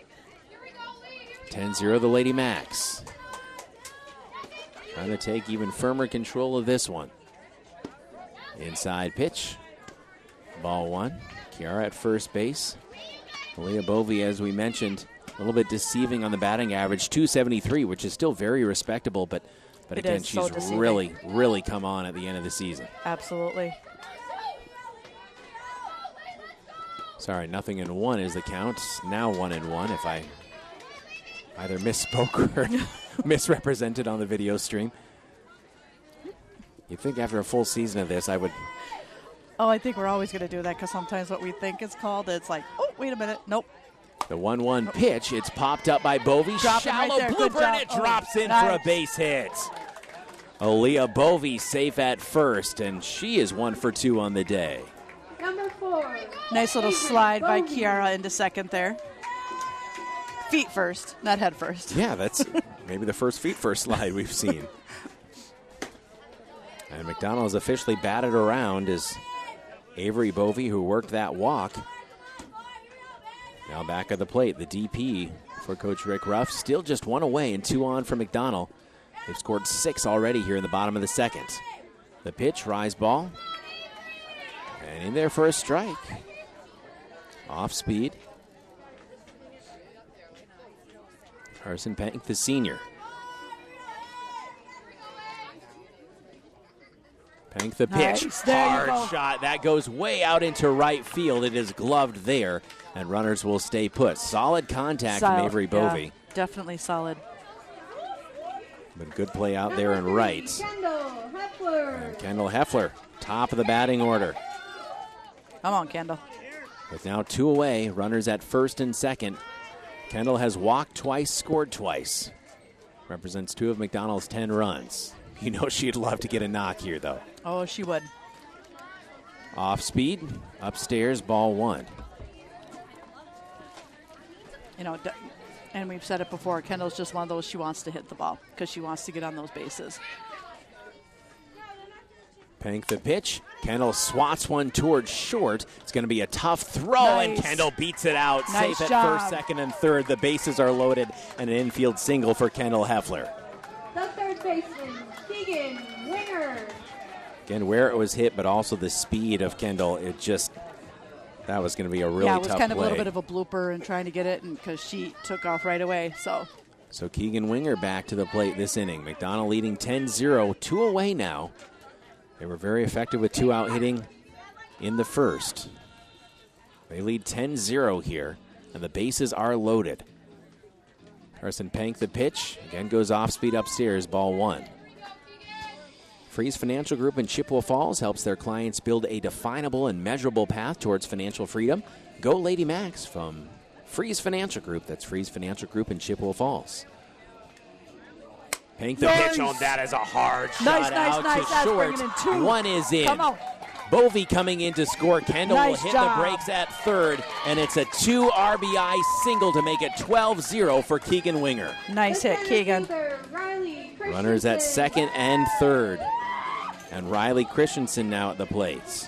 10-0 the Lady Max. Trying to take even firmer control of this one. Inside pitch. Ball 1. Kiara at first base. Aaliyah Bovey, as we mentioned, a little bit deceiving on the batting average, 273, which is still very respectable, but again, she's really come on at the end of the season. Absolutely. Sorry, 0-1 is the count. Now 1-1 if I either misspoke or misrepresented on the video stream. You'd think after a full season of this, I would... Oh, I think we're always going to do that because sometimes what we think is called, it's like, oh, wait a minute. Nope. The 1-1 pitch. It's popped up by Bovey. Shallow right blooper, and it drops in for a base hit. Aaliyah Bovey safe at first, and she is 1 for 2 on the day. Number 4. Nice little slide by Kiara into second there. Feet first, not head first. Yeah, that's maybe the first feet first slide we've seen. And McDonald is officially batted around as Avery Bovey, who worked that walk, now back at the plate. The DP for Coach Rick Ruff, still just 1 away and 2 on for McDonald. They've scored 6 already here in the bottom of the second. The pitch, rise ball, and in there for a strike. Off speed. Carson Pank, the senior. Pank the pitch. Nice. Hard shot. That goes way out into right field. It is gloved there, and runners will stay put. Solid contact from Avery Bovey. Yeah, definitely solid. But good play out there in right. Kendall Heffler. And Kendall Heffler, top of the batting order. Come on, Kendall. With now 2 away, runners at first and second. Kendall has walked twice, scored twice. Represents 2 of McDonald's 10 runs. You know she'd love to get a knock here, though. Oh, she would. Off speed, upstairs, ball 1. You know, and we've said it before, Kendall's just one of those, she wants to hit the ball because she wants to get on those bases. Pank the pitch. Kendall swats one towards short. It's going to be a tough throw, Nice. and Kendall beats it out. Nice Safe at job. first, second, and third. The bases are loaded, and an infield single for Kendall Heffler. The third baseman, Keegan Winger. Again, where it was hit, but also the speed of Kendall, that was going to be a really tough play. Yeah, it was kind of a little bit of a blooper and trying to get it, and because she took off right away. So Keegan Winger back to the plate this inning. McDonald leading 10-0, 2 away now. They were very effective with 2-out hitting in the first. They lead 10-0 here, and the bases are loaded. Carson Pank the pitch. Again goes off speed upstairs, ball 1. Freeze Financial Group in Chippewa Falls helps their clients build a definable and measurable path towards financial freedom. Go Lady Max from Freeze Financial Group. That's Freeze Financial Group in Chippewa Falls. Pank the pitch on that is a hard shot out to That's short. bringing in 2. 1 is in. Come on. Bovey coming in to score. Kendall Nice will hit job. the brakes at third, and it's a 2 RBI single to make it 12-0 for Keegan Winger. Nice hit, Keegan. Runners at second and third. And Riley Christensen now at the plates.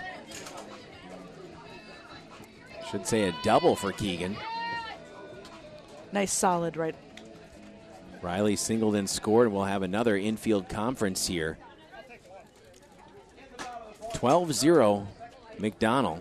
Should say a double for Keegan. Nice solid right. Riley singled and scored, and we'll have another infield conference here. 12-0 McDonald.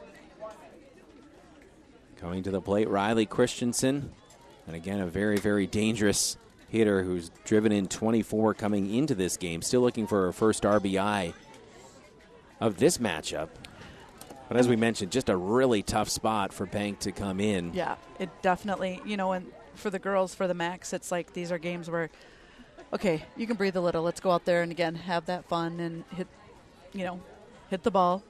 Coming to the plate, Riley Christensen. And again, a very, very dangerous hitter who's driven in 24 coming into this game. Still looking for her first RBI of this matchup. But as we mentioned, just a really tough spot for Pank to come in. Yeah, it definitely, and for the girls, for the Max, it's like these are games where, okay, you can breathe a little. Let's go out there and, again, have that fun and hit the ball.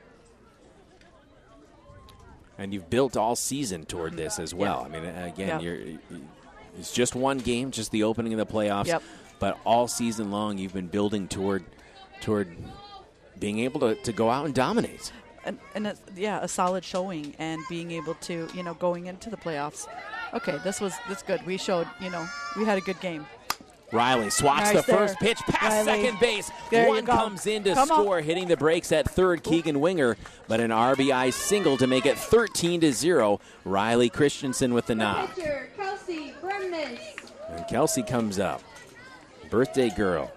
And you've built all season toward this as well. Yeah. I mean, again, Yeah. it's just one game, just the opening of the playoffs. Yep. But all season long, you've been building toward being able to go out and dominate. And it's, a solid showing and being able to, going into the playoffs. Okay, that's good. We showed, we had a good game. Riley swats Nice the first there. pitch past Riley. second base. There you One go. comes in to Come on. score, hitting the brakes at third, Keegan Winger, but an RBI single to make it 13-0. Riley Christensen with the knock. Pitcher, Kelsey Bremnes. And Kelsey comes up. Birthday girl.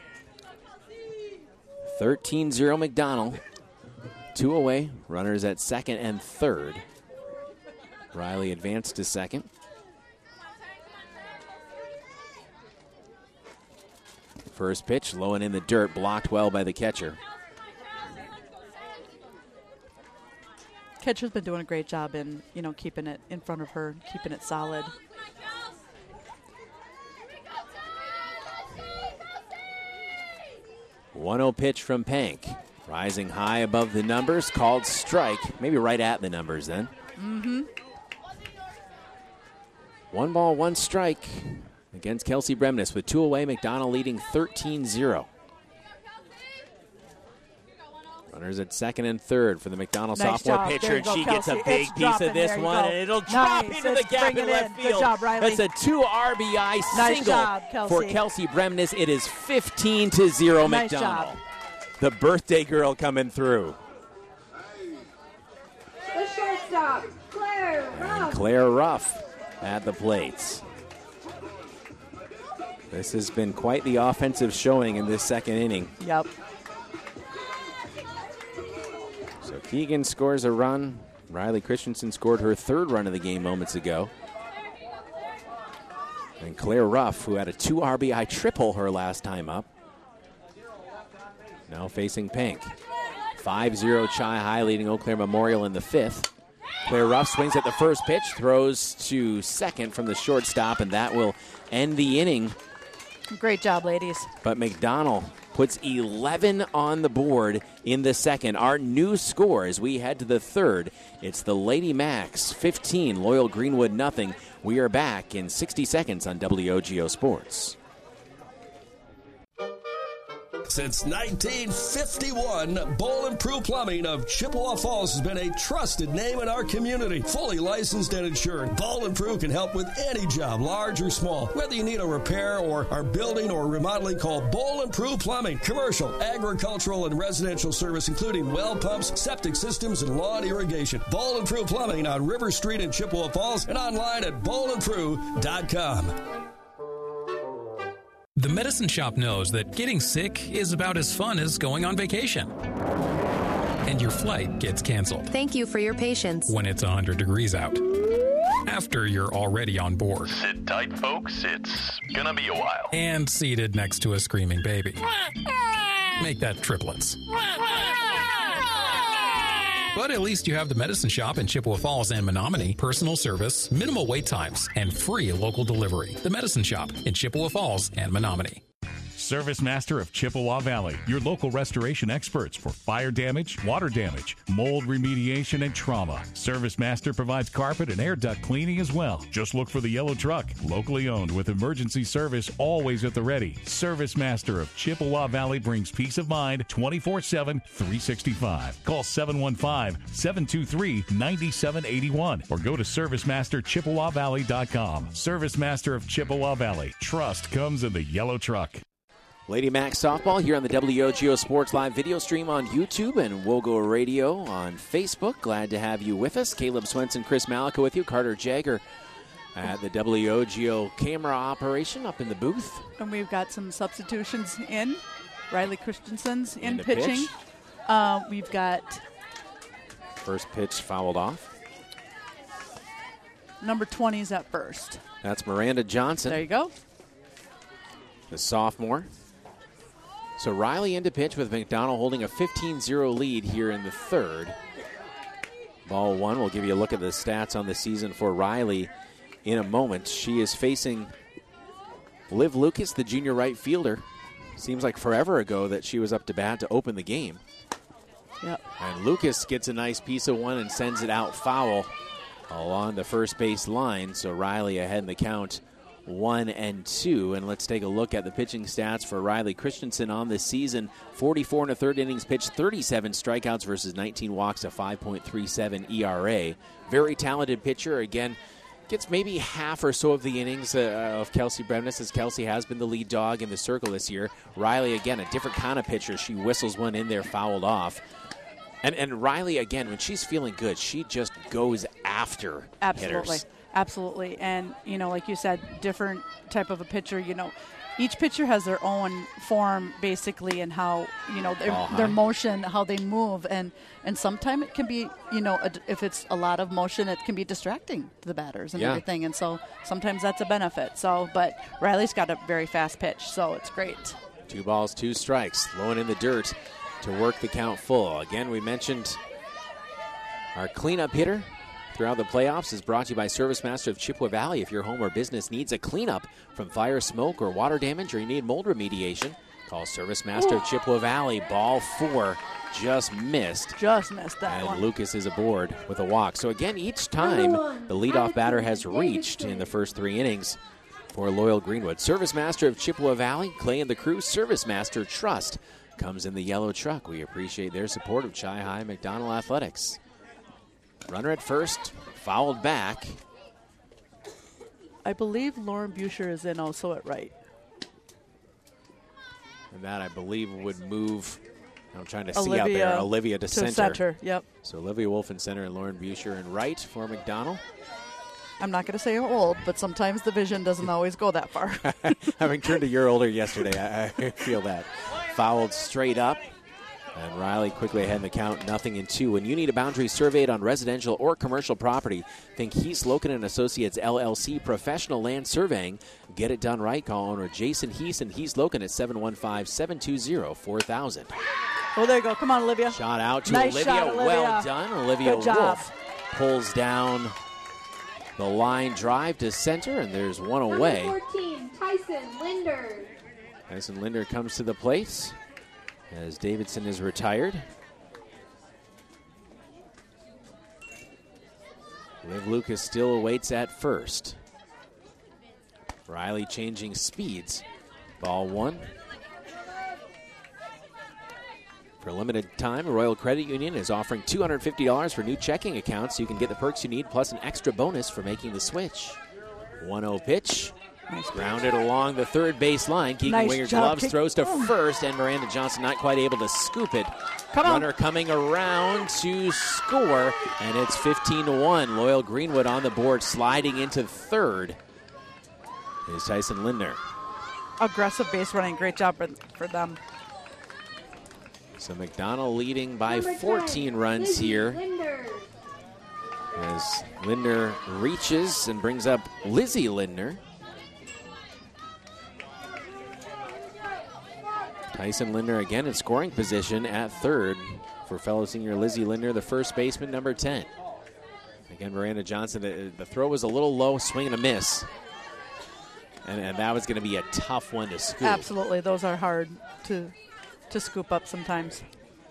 13-0 McDonald. 2 away. Runners at second and third. Riley advanced to second. First pitch, low and in the dirt, blocked well by the catcher. Catcher's been doing a great job in, keeping it in front of her, keeping it solid. One-0 pitch from Pank. Rising high above the numbers, called strike. Maybe right at the numbers then. Mm-hmm. 1 ball, 1 strike against Kelsey Bremnes. With 2 away, McDonald leading 13-0. Runners at second and third for the McDonald sophomore pitcher, and she gets a big piece of this one, and it'll drop into the gap in left field. Good job, Riley. That's a 2 RBI single for Kelsey Bremnes. It is 15-0 Nice McDonald. job. The birthday girl coming through. The shortstop, Claire Ruff. Claire Ruff at the plates. This has been quite the offensive showing in this second inning. Yep. So Keegan scores a run. Riley Christensen scored her 3rd run of the game moments ago. And Claire Ruff, who had a 2 RBI triple her last time up, now facing Pink. 5-0 Chi-High leading Eau Claire Memorial in the 5th. Claire Ruff swings at the first pitch, throws to second from the shortstop, and that will end the inning. Great job, ladies. But McDonald puts 11 on the board in the second. Our new score as we head to the 3rd. It's the Lady Macs 15, Loyal Greenwood nothing. We are back in 60 seconds on WOGO Sports. Since 1951, Bowl & Prue Plumbing of Chippewa Falls has been a trusted name in our community. Fully licensed and insured, Bowl & Prue can help with any job, large or small. Whether you need a repair or are building or remodeling, call Bowl & Prue Plumbing. Commercial, agricultural, and residential service, including well pumps, septic systems, and lawn irrigation. Bowl & Prue Plumbing on River Street in Chippewa Falls and online at bowlandprue.com. The Medicine Shop knows that getting sick is about as fun as going on vacation. And your flight gets canceled. Thank you for your patience. When it's 100 degrees out. After you're already on board. Sit tight, folks. It's gonna be a while. And seated next to a screaming baby. Make that triplets. But at least you have the Medicine Shop in Chippewa Falls and Menominee. Personal service, minimal wait times, and free local delivery. The Medicine Shop in Chippewa Falls and Menominee. Service Master of Chippewa Valley, your local restoration experts for fire damage, water damage, mold remediation, and trauma. Service Master provides carpet and air duct cleaning as well. Just look for the yellow truck, locally owned with emergency service always at the ready. Service Master of Chippewa Valley brings peace of mind 24/7, 365. Call 715-723-9781 or go to ServiceMasterChippewaValley.com. Service Master of Chippewa Valley. Trust comes in the yellow truck. Lady Mac softball here on the WOGO Sports Live video stream on YouTube and WOGO Radio on Facebook. Glad to have you with us. Caleb Swenson, Chris Malika with you. Carter Jagger at the WOGO camera operation up in the booth. And we've got some substitutions in. Riley Christensen's in pitching. Pitch. We've got First pitch fouled off. number 20's at first. That's Miranda Johnson. There you go. The sophomore. So Riley into pitch with McDonald holding a 15-0 lead here in the 3rd. Ball 1. We'll give you a look at the stats on the season for Riley in a moment. She is facing Liv Lucas, the junior right fielder. Seems like forever ago that she was up to bat to open the game. Yep. And Lucas gets a nice piece of one and sends it out foul along the first base line. So Riley ahead in the count 1-2. And let's take a look at the pitching stats for Riley Christensen on this season. 44 and a third innings pitched, 37 strikeouts versus 19 walks, a 5.37 ERA. Very talented pitcher. Again, gets maybe half or so of the innings of Kelsey Bremnes, as Kelsey has been the lead dog in the circle this year. Riley, again, a different kind of pitcher. She whistles one in there, fouled off. And Riley, again, when she's feeling good, she just goes after hitters. Absolutely. And, like you said, different type of a pitcher. Each pitcher has their own form, basically, and how, their motion, how they move. And sometimes it can be, if it's a lot of motion, it can be distracting to the batters and everything. And so sometimes that's a benefit. But Riley's got a very fast pitch, so it's great. 2 balls, 2 strikes, throwing in the dirt to work the count full. Again, we mentioned our cleanup hitter throughout the playoffs is brought to you by Service Master of Chippewa Valley. If your home or business needs a cleanup from fire, smoke, or water damage, or you need mold remediation, Call Service Master of Chippewa Valley. Ball 4 just missed. Just missed that one. And Lucas is aboard with a walk. So again, each time the leadoff batter has reached in the first 3 innings for Loyal Greenwood. Service Master of Chippewa Valley, Clay and the crew. Service Master Trust comes in the yellow truck. We appreciate their support of Chi-High McDonald Athletics. Runner at first, fouled back. I believe Lauren Buscher is in also at right. And that, I believe, would move, I'm trying to see out there, Olivia to center. Yep. So Olivia Wolf in center and Lauren Buscher in right for McDonald. I'm not going to say how old, but sometimes the vision doesn't always go that far. Having turned a year older yesterday, I feel that. Fouled straight up. And Riley quickly ahead in the count, 0-2. When you need a boundary surveyed on residential or commercial property, think Heath Loken & Associates LLC Professional Land Surveying. Get it done right. Call owner Jason Heath and Heath Loken at 715-720-4000. Oh, there you go. Come on, Olivia. Shot out to Nice Olivia. shot, Olivia. Well done. Olivia Good job. Wolf pulls down the line drive to center, and there's one away. Number 14, Tyson Linder. Tyson Linder comes to the plate as Davidson is retired. Liv Lucas still awaits at first. Riley changing speeds. Ball 1. For a limited time, Royal Credit Union is offering $250 for new checking accounts, so you can get the perks you need plus an extra bonus for making the switch. 1-0 pitch. Grounded along the third base line. Keegan Winger gloves, throws to first, and Miranda Johnson not quite able to scoop it. Runner coming around to score, and it's 15-1. Loyal Greenwood on the board, sliding into third is Tyson Linder. Aggressive base running. Great job for them. So McDonald leading by 14 runs here. As Linder reaches and brings up Lizzie Linder. Tyson Linder again in scoring position at third for fellow senior Lizzie Linder, the first baseman, number 10. Again, Miranda Johnson, the throw was a little low, swing and a miss. And that was going to be a tough one to scoop. Absolutely. Those are hard to scoop up sometimes.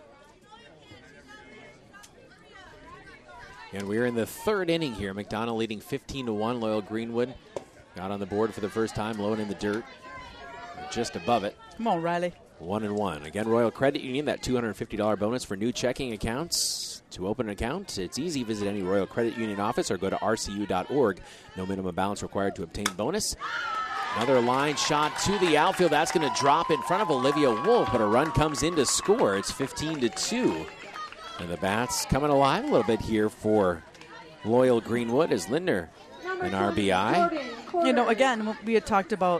And we're in the third inning here. McDonald leading 15-1. Loyal Greenwood got on the board for the first time, low and in the dirt. Just above it. Come on, Riley. 1-1. Again, Royal Credit Union, that $250 bonus for new checking accounts. To open an account, it's easy. Visit any Royal Credit Union office or go to rcu.org. No minimum balance required to obtain bonus. Another line shot to the outfield. That's going to drop in front of Olivia Wolf, but a run comes in to score. It's 15-2. And the bats coming alive a little bit here for Loyal Greenwood as Linder an RBI. You know, again, we had talked about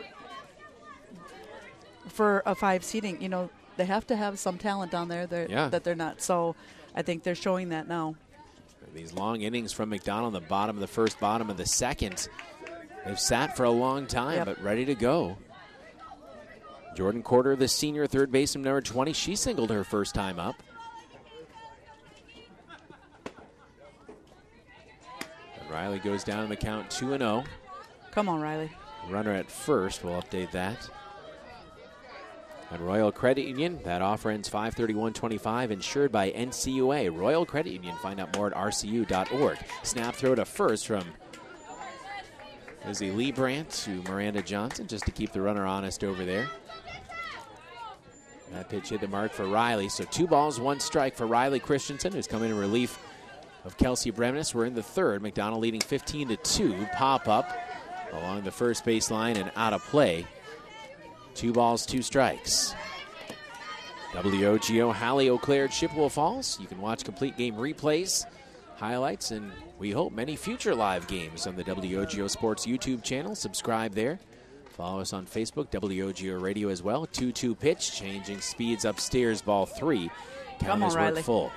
for a 5 seeding, you know, they have to have some talent down there that they're not. So I think they're showing that now. These long innings from McDonald, the bottom of the first, bottom of the second. They've sat for a long time, but ready to go. Jordan Corder, the senior third baseman, number 20. She singled her first time up. And Riley goes down in the count 2-0. Come on, Riley. Runner at first. We'll update that. And Royal Credit Union, that offer ends 5/31/25, insured by NCUA. Royal Credit Union, find out more at rcu.org. Snap throw to first from Lizzie Leibrandt to Miranda Johnson, just to keep the runner honest over there. That pitch hit the mark for Riley. So 2 balls, 1 strike for Riley Christensen, who's coming in relief of Kelsey Bremnes. We're in the third. McDonald leading 15-2. Pop up along the first base line and out of play. 2 balls, 2 strikes. WOGO, Halley, Eau Claire, Chippewa Falls. You can watch complete game replays, highlights, and we hope many future live games on the WOGO Sports YouTube channel. Subscribe there. Follow us on Facebook, WOGO Radio as well. 2-2 pitch, changing speeds upstairs, ball 3. Count is worked full.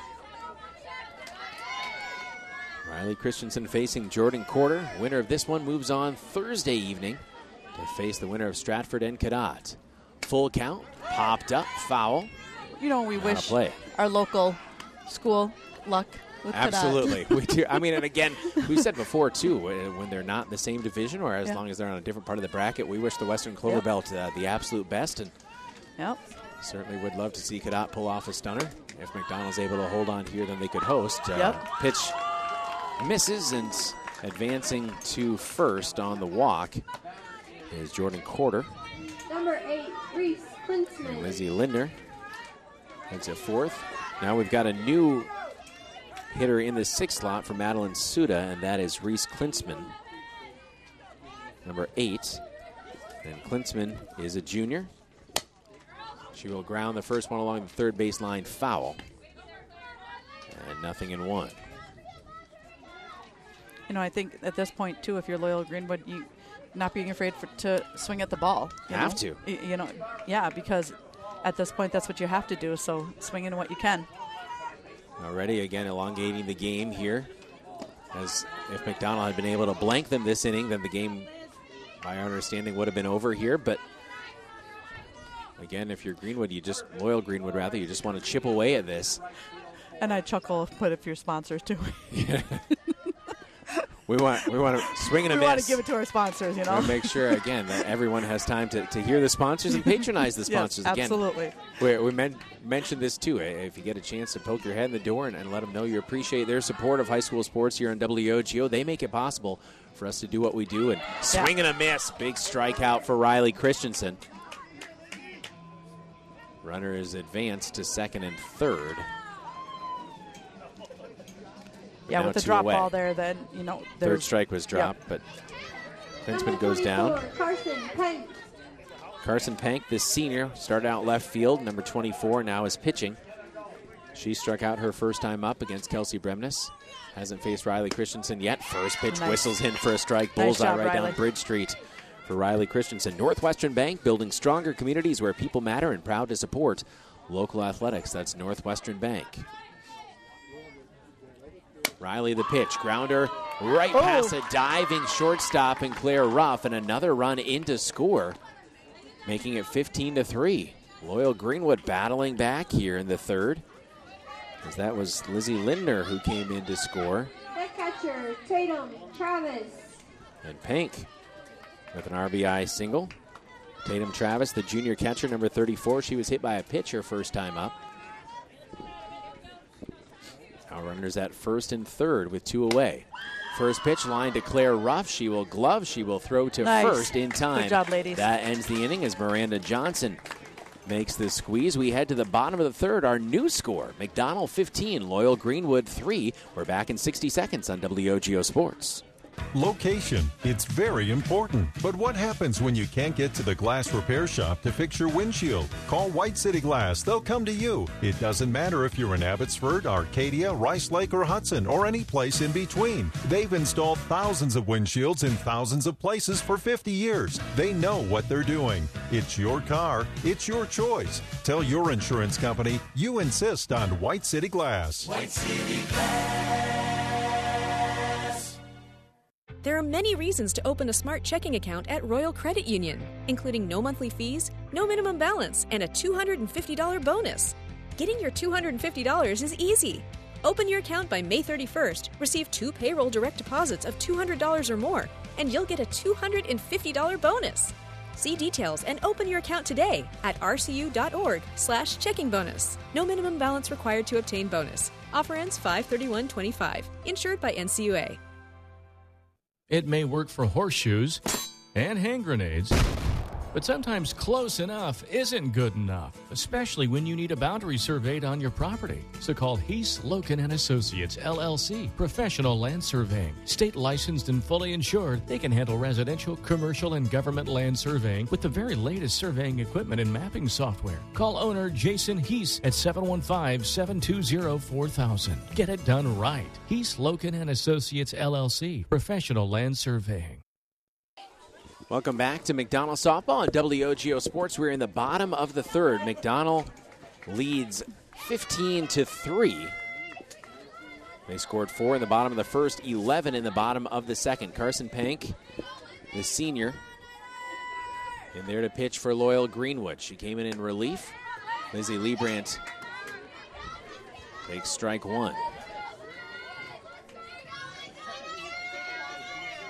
Riley Christensen facing Jordan Corder. Winner of this one moves on Thursday evening to face the winner of Stratford and Cadott. Full count, popped up, foul. You know, we wish our local school luck with Absolutely. Cadott. We do. I mean, and again, we said before, too, when they're not in the same division or as long as they're on a different part of the bracket, we wish the Western Clover Belt the absolute best. And Yep. Certainly would love to see Cadott pull off a stunner. If McDonald's able to hold on here, then they could host. Pitch misses, and advancing to first on the walk is Jordan Corder. Number 8, Reese Klinsman. And Lizzie Lindner heads at fourth. Now we've got a new hitter in the sixth slot for Madeline Suda, and that is Reese Klinsman, number 8. And Klinsman is a junior. She will ground the first one along the third baseline foul. And nothing in one. You know, I think at this point, too, if you're Loyola Greenwood, you not being afraid to swing at the ball. Have to. You know, yeah, because at this point, that's what you have to do. So swing into what you can. Already, again, elongating the game here. As if McDonald had been able to blank them this inning, then the game, by our understanding, would have been over here. But again, if you're Greenwood, Loyal Greenwood rather, you just want to chip away at this. And I chuckle, but if you're sponsors too. We want to swing and a miss. We want to give it to our sponsors, you know. Make sure, again, that everyone has time to hear the sponsors and patronize the sponsors. Yes, again, absolutely. We mentioned this, too. If you get a chance to poke your head in the door and let them know you appreciate their support of high school sports here on WOGO, they make it possible for us to do what we do. And swing and a miss. Big strikeout for Riley Christensen. Runner is advanced to second and third. Yeah, with the drop ball there, then, you know. Third strike was dropped, but Klinsman goes down. Carson Pank, this senior, started out left field. Number 24 now is pitching. She struck out her first time up against Kelsey Bremnes. Hasn't faced Riley Christensen yet. First pitch whistles in for a strike. Bullseye right down Bridge Street for Riley Christensen. Northwestern Bank, building stronger communities where people matter, and proud to support local athletics. That's Northwestern Bank. Riley the pitch, grounder right past a diving shortstop and Claire Ruff, and another run in to score, making it 15-3. Loyal Greenwood battling back here in the third, as that was Lizzie Lindner who came in to score. That catcher, Tatum Travis. And Pank with an RBI single. Tatum Travis, the junior catcher, number 34. She was hit by a pitcher first time up. Now runners at first and third with two away. First pitch line to Claire Ruff. She will glove. She will throw to first in time. Good job, ladies. That ends the inning as Miranda Johnson makes the squeeze. We head to the bottom of the third. Our new score, McDonald 15, Loyal Greenwood 3. We're back in 60 seconds on WOGO Sports. Location. It's very important. But what happens when you can't get to the glass repair shop to fix your windshield? Call White City Glass. They'll come to you. It doesn't matter if you're in Abbotsford, Arcadia, Rice Lake, or Hudson, or any place in between. They've installed thousands of windshields in thousands of places for 50 years. They know what they're doing. It's your car. It's your choice. Tell your insurance company you insist on White City Glass. White City Glass. There are many reasons to open a smart checking account at Royal Credit Union, including no monthly fees, no minimum balance, and a $250 bonus. Getting your $250 is easy. Open your account by May 31st, receive 2 payroll direct deposits of $200 or more, and you'll get a $250 bonus. See details and open your account today at rcu.org/checking bonus. No minimum balance required to obtain bonus. Offer ends 5/31/25. Insured by NCUA. It may work for horseshoes and hand grenades, but sometimes close enough isn't good enough, especially when you need a boundary surveyed on your property. So call Heath, Loken & Associates, LLC, Professional Land Surveying. State licensed and fully insured, they can handle residential, commercial, and government land surveying with the very latest surveying equipment and mapping software. Call owner Jason Heath at 715-720-4000. Get it done right. Heath, Loken & Associates, LLC, Professional Land Surveying. Welcome back to McDonald Softball on WOGO Sports. We're in the bottom of the third. McDonald leads 15-3. They scored 4 in the bottom of the first, 11 in the bottom of the second. Carson Pank, the senior, in there to pitch for Loyal Greenwood. She came in relief. Lizzie Liebrandt takes strike one.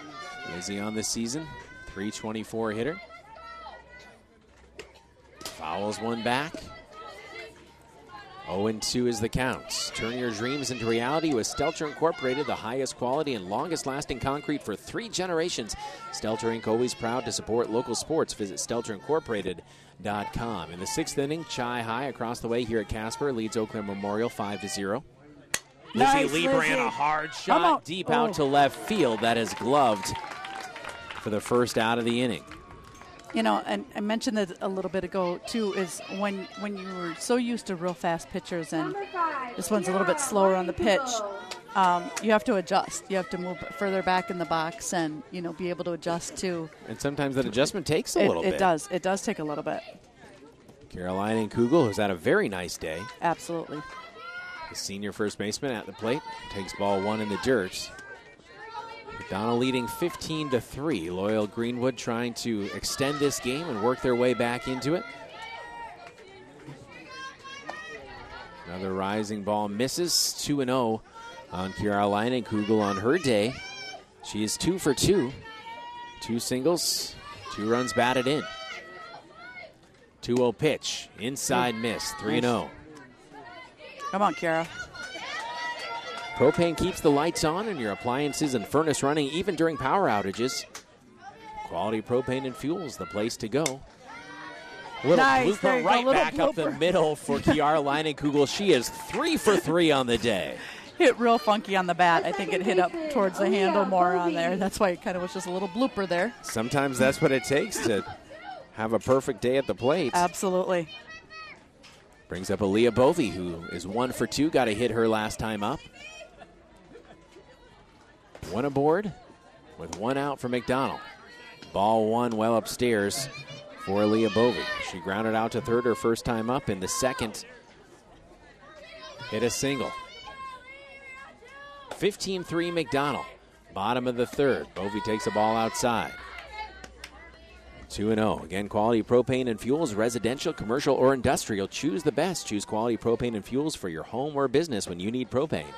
Lizzie on the season. .324 hitter. Foul Fouls one back. 0-2 is the count. Turn your dreams into reality with Stelter Incorporated, the highest quality and longest lasting concrete for 3 generations. Stelter Inc. always proud to support local sports. Visit StelterIncorporated.com. In the 6th inning, Chi High across the way here at Casper leads Oakland Memorial 5-0. Nice, Lizzie Liebrand, a hard shot deep out to left field. That is gloved for the first out of the inning. You know, and I mentioned that a little bit ago, too, is when you were so used to real fast pitchers and this one's a little bit slower on the pitch, you have to adjust. You have to move further back in the box and, you know, be able to adjust to. And sometimes that adjustment takes a little bit. It does. It does take a little bit. Caroline Kugel, who's had a very nice day. Absolutely. The senior first baseman at the plate takes ball 1 in the dirt. McDonald leading 15-3. Loyal Greenwood trying to extend this game and work their way back into it. Another rising ball misses. 2-0 on Caroline Kugel on her day. She is 2 for 2. 2 singles, 2 runs batted in. 2-0 pitch. Inside miss. 3-0. Come on, Kara. Propane keeps the lights on and your appliances and furnace running even during power outages. Quality Propane and Fuel's the place to go. A little blooper right back up the middle for Kiara Leinenkugel. She is 3 for 3 on the day. Hit real funky on the bat. I think it hit up towards the handle more on there. That's why it kind of was just a little blooper there. Sometimes that's what it takes to have a perfect day at the plate. Absolutely. Brings up Aaliyah Bovey, who is 1 for 2. Got a hit her last time up. 1 aboard with 1 out for McDonald. Ball 1 well upstairs for Aaliyah Bovey. She grounded out to third her first time up. In the second, hit a single. 15-3 McDonald. Bottom of the third. Bovey takes a ball outside. 2-0. Again, Quality Propane and Fuels, residential, commercial, or industrial. Choose the best. Choose Quality Propane and Fuels for your home or business when you need propane.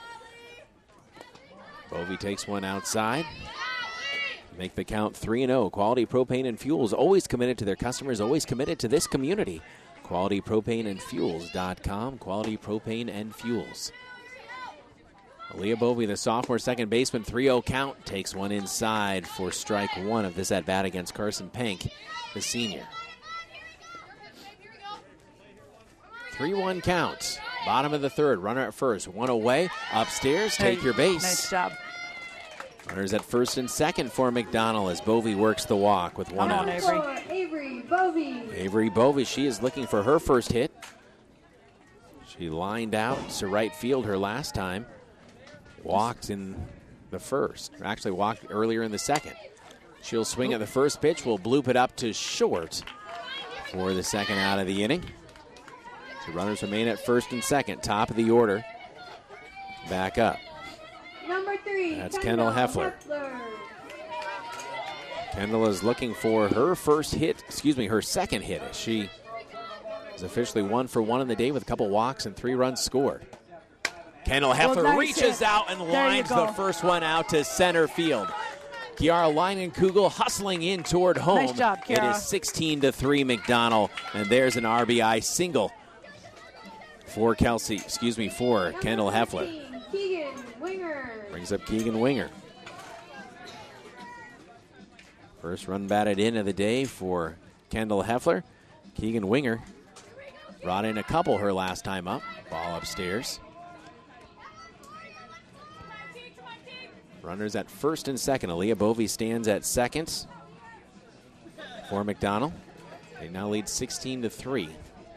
Bovey takes one outside. Make the count 3-0. Quality Propane and Fuels, always committed to their customers, always committed to this community. QualityPropaneandFuels.com. Quality Propane and Fuels. Aaliyah Bovey, the sophomore second baseman, 3-0 count. Takes one inside for strike 1 of this at-bat against Carson Pank, the senior. 3-1 count. Bottom of the third. Runner at first. 1 away. Upstairs. Take your base. Nice job. Runners at first and second for McDonald as Bovey works the walk with 1 out. Avery Bovey. Avery Bovey. She is looking for her first hit. She lined out to right field her last time. Walked in the first. Actually walked earlier in the second. She'll swing at the first pitch. Will bloop it up to short for the second out of the inning. The runners remain at first and second. Top of the order. Back up. Number 3. That's Kendall Heffler. Kendall is looking for her her second hit. She is officially 1 for 1 in the day with a couple walks and 3 runs scored. Kendall Heffler reaches out and lines the first one out to center field. Kiara Leinenkugel hustling in toward home. Nice job, Kiara. It is 16-3 McDonald, and there's an RBI single for Kendall Heffler. Keegan Winger. Brings up Keegan Winger. First run batted in of the day for Kendall Heffler. Keegan Winger brought in a couple her last time up. Ball upstairs. Runners at first and second. Aaliyah Bovey stands at second for McDonald. They now lead 16-3.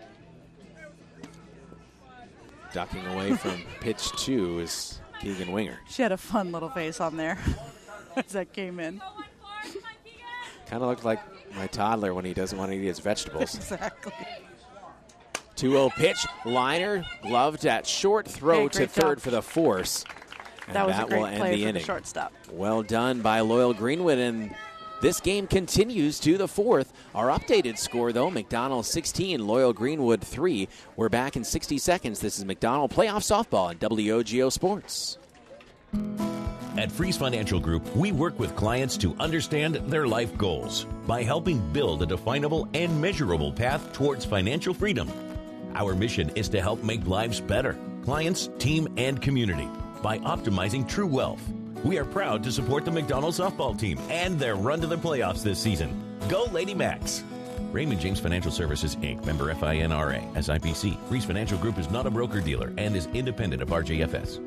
Ducking away from pitch 2 is Keegan Winger. She had a fun little face on there as that came in. Kind of looked like my toddler when he doesn't want to eat his vegetables. Exactly. 2-0 pitch. Liner gloved at short, throw to third for the force. And that was a great will end play the for inning. the shortstop. Well done by Loyal Greenwood, and this game continues to the fourth. Our updated score, though, McDonald 16, Loyal Greenwood 3. We're back in 60 seconds. This is McDonald Playoff Softball on WOGO Sports. At Freeze Financial Group, we work with clients to understand their life goals by helping build a definable and measurable path towards financial freedom. Our mission is to help make lives better, clients, team, and community, by optimizing true wealth. We are proud to support the McDonald's softball team and their run to the playoffs this season. Go Lady Macs! Raymond James Financial Services, Inc., member FINRA, SIPC. Freeze Financial Group is not a broker-dealer and is independent of RJFS.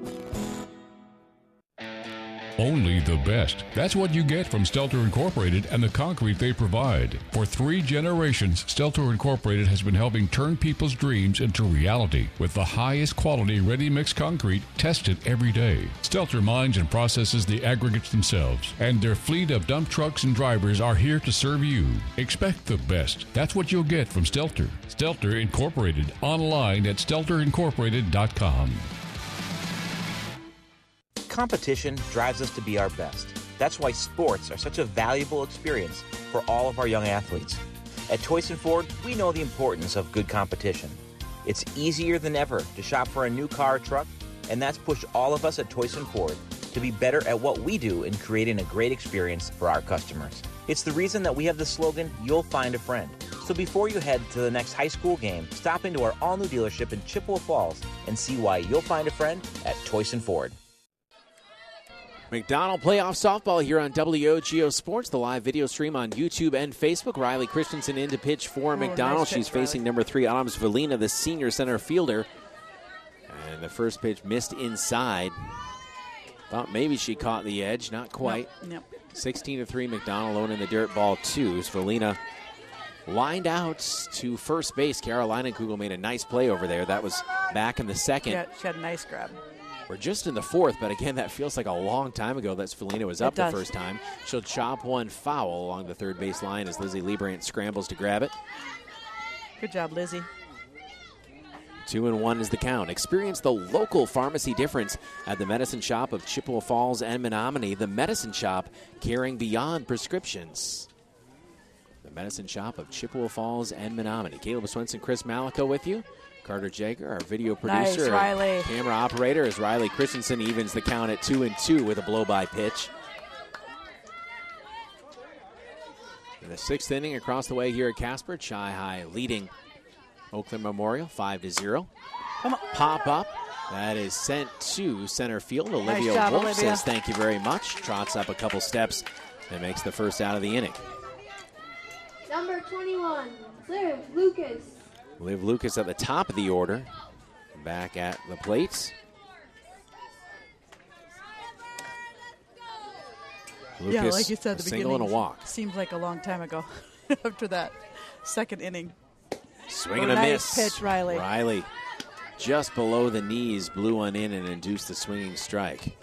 Only the best. That's what you get from Stelter Incorporated and the concrete they provide. For 3 generations, Stelter Incorporated has been helping turn people's dreams into reality with the highest quality ready-mix concrete tested every day. Stelter mines and processes the aggregates themselves, and their fleet of dump trucks and drivers are here to serve you. Expect the best. That's what you'll get from Stelter. Stelter Incorporated, online at stelterincorporated.com. Competition drives us to be our best. That's why sports are such a valuable experience for all of our young athletes. At Toys & Ford, we know the importance of good competition. It's easier than ever to shop for a new car or truck, and that's pushed all of us at Toys & Ford to be better at what we do in creating a great experience for our customers. It's the reason that we have the slogan, "You'll find a friend." So before you head to the next high school game, stop into our all-new dealership in Chippewa Falls and see why you'll find a friend at Toys & Ford. McDonald playoff softball here on WOGO Sports, the live video stream on YouTube and Facebook. Riley Christensen in to pitch for McDonald. Nice She's pitch, facing number 3, Adams Valina, the senior center fielder. And the first pitch missed inside. Thought maybe she caught the edge. Not quite. Nope. 16-3, McDonald alone in the dirt, ball 2. Valina lined out to first base. Carolina Kugel made a nice play over there. That was back in the second. Yeah, she had a nice grab. We're just in the 4th, but again, that feels like a long time ago that Felina was up the first time. She'll chop one foul along the third base line as Lizzie Liebrandt scrambles to grab it. Good job, Lizzie. 2-1 is the count. Experience the local pharmacy difference at the Medicine Shop of Chippewa Falls and Menominee. The Medicine Shop, caring beyond prescriptions. The Medicine Shop of Chippewa Falls and Menominee. Caleb Swenson, Chris Malika with you. Carter Jager, our video producer, nice, Riley. Camera operator, as Riley Christensen evens the count at 2-2 with a blow-by pitch. In the 6th inning, across the way here at Casper, Chi High leading Oakland Memorial 5-0. Pop up. That is sent to center field. Olivia nice job, Wolf Olivia. says thank you very much. Trots up a couple steps and makes the first out of the inning. Number 21, Liv Lucas. Liv Lucas at the top of the order. Back at the plates. Lucas, yeah, like you said, the single and a walk. Seems like a long time ago after that 2nd inning. Swing and a miss. Nice pitch, Riley. Riley just below the knees, blew one in and induced the swinging strike.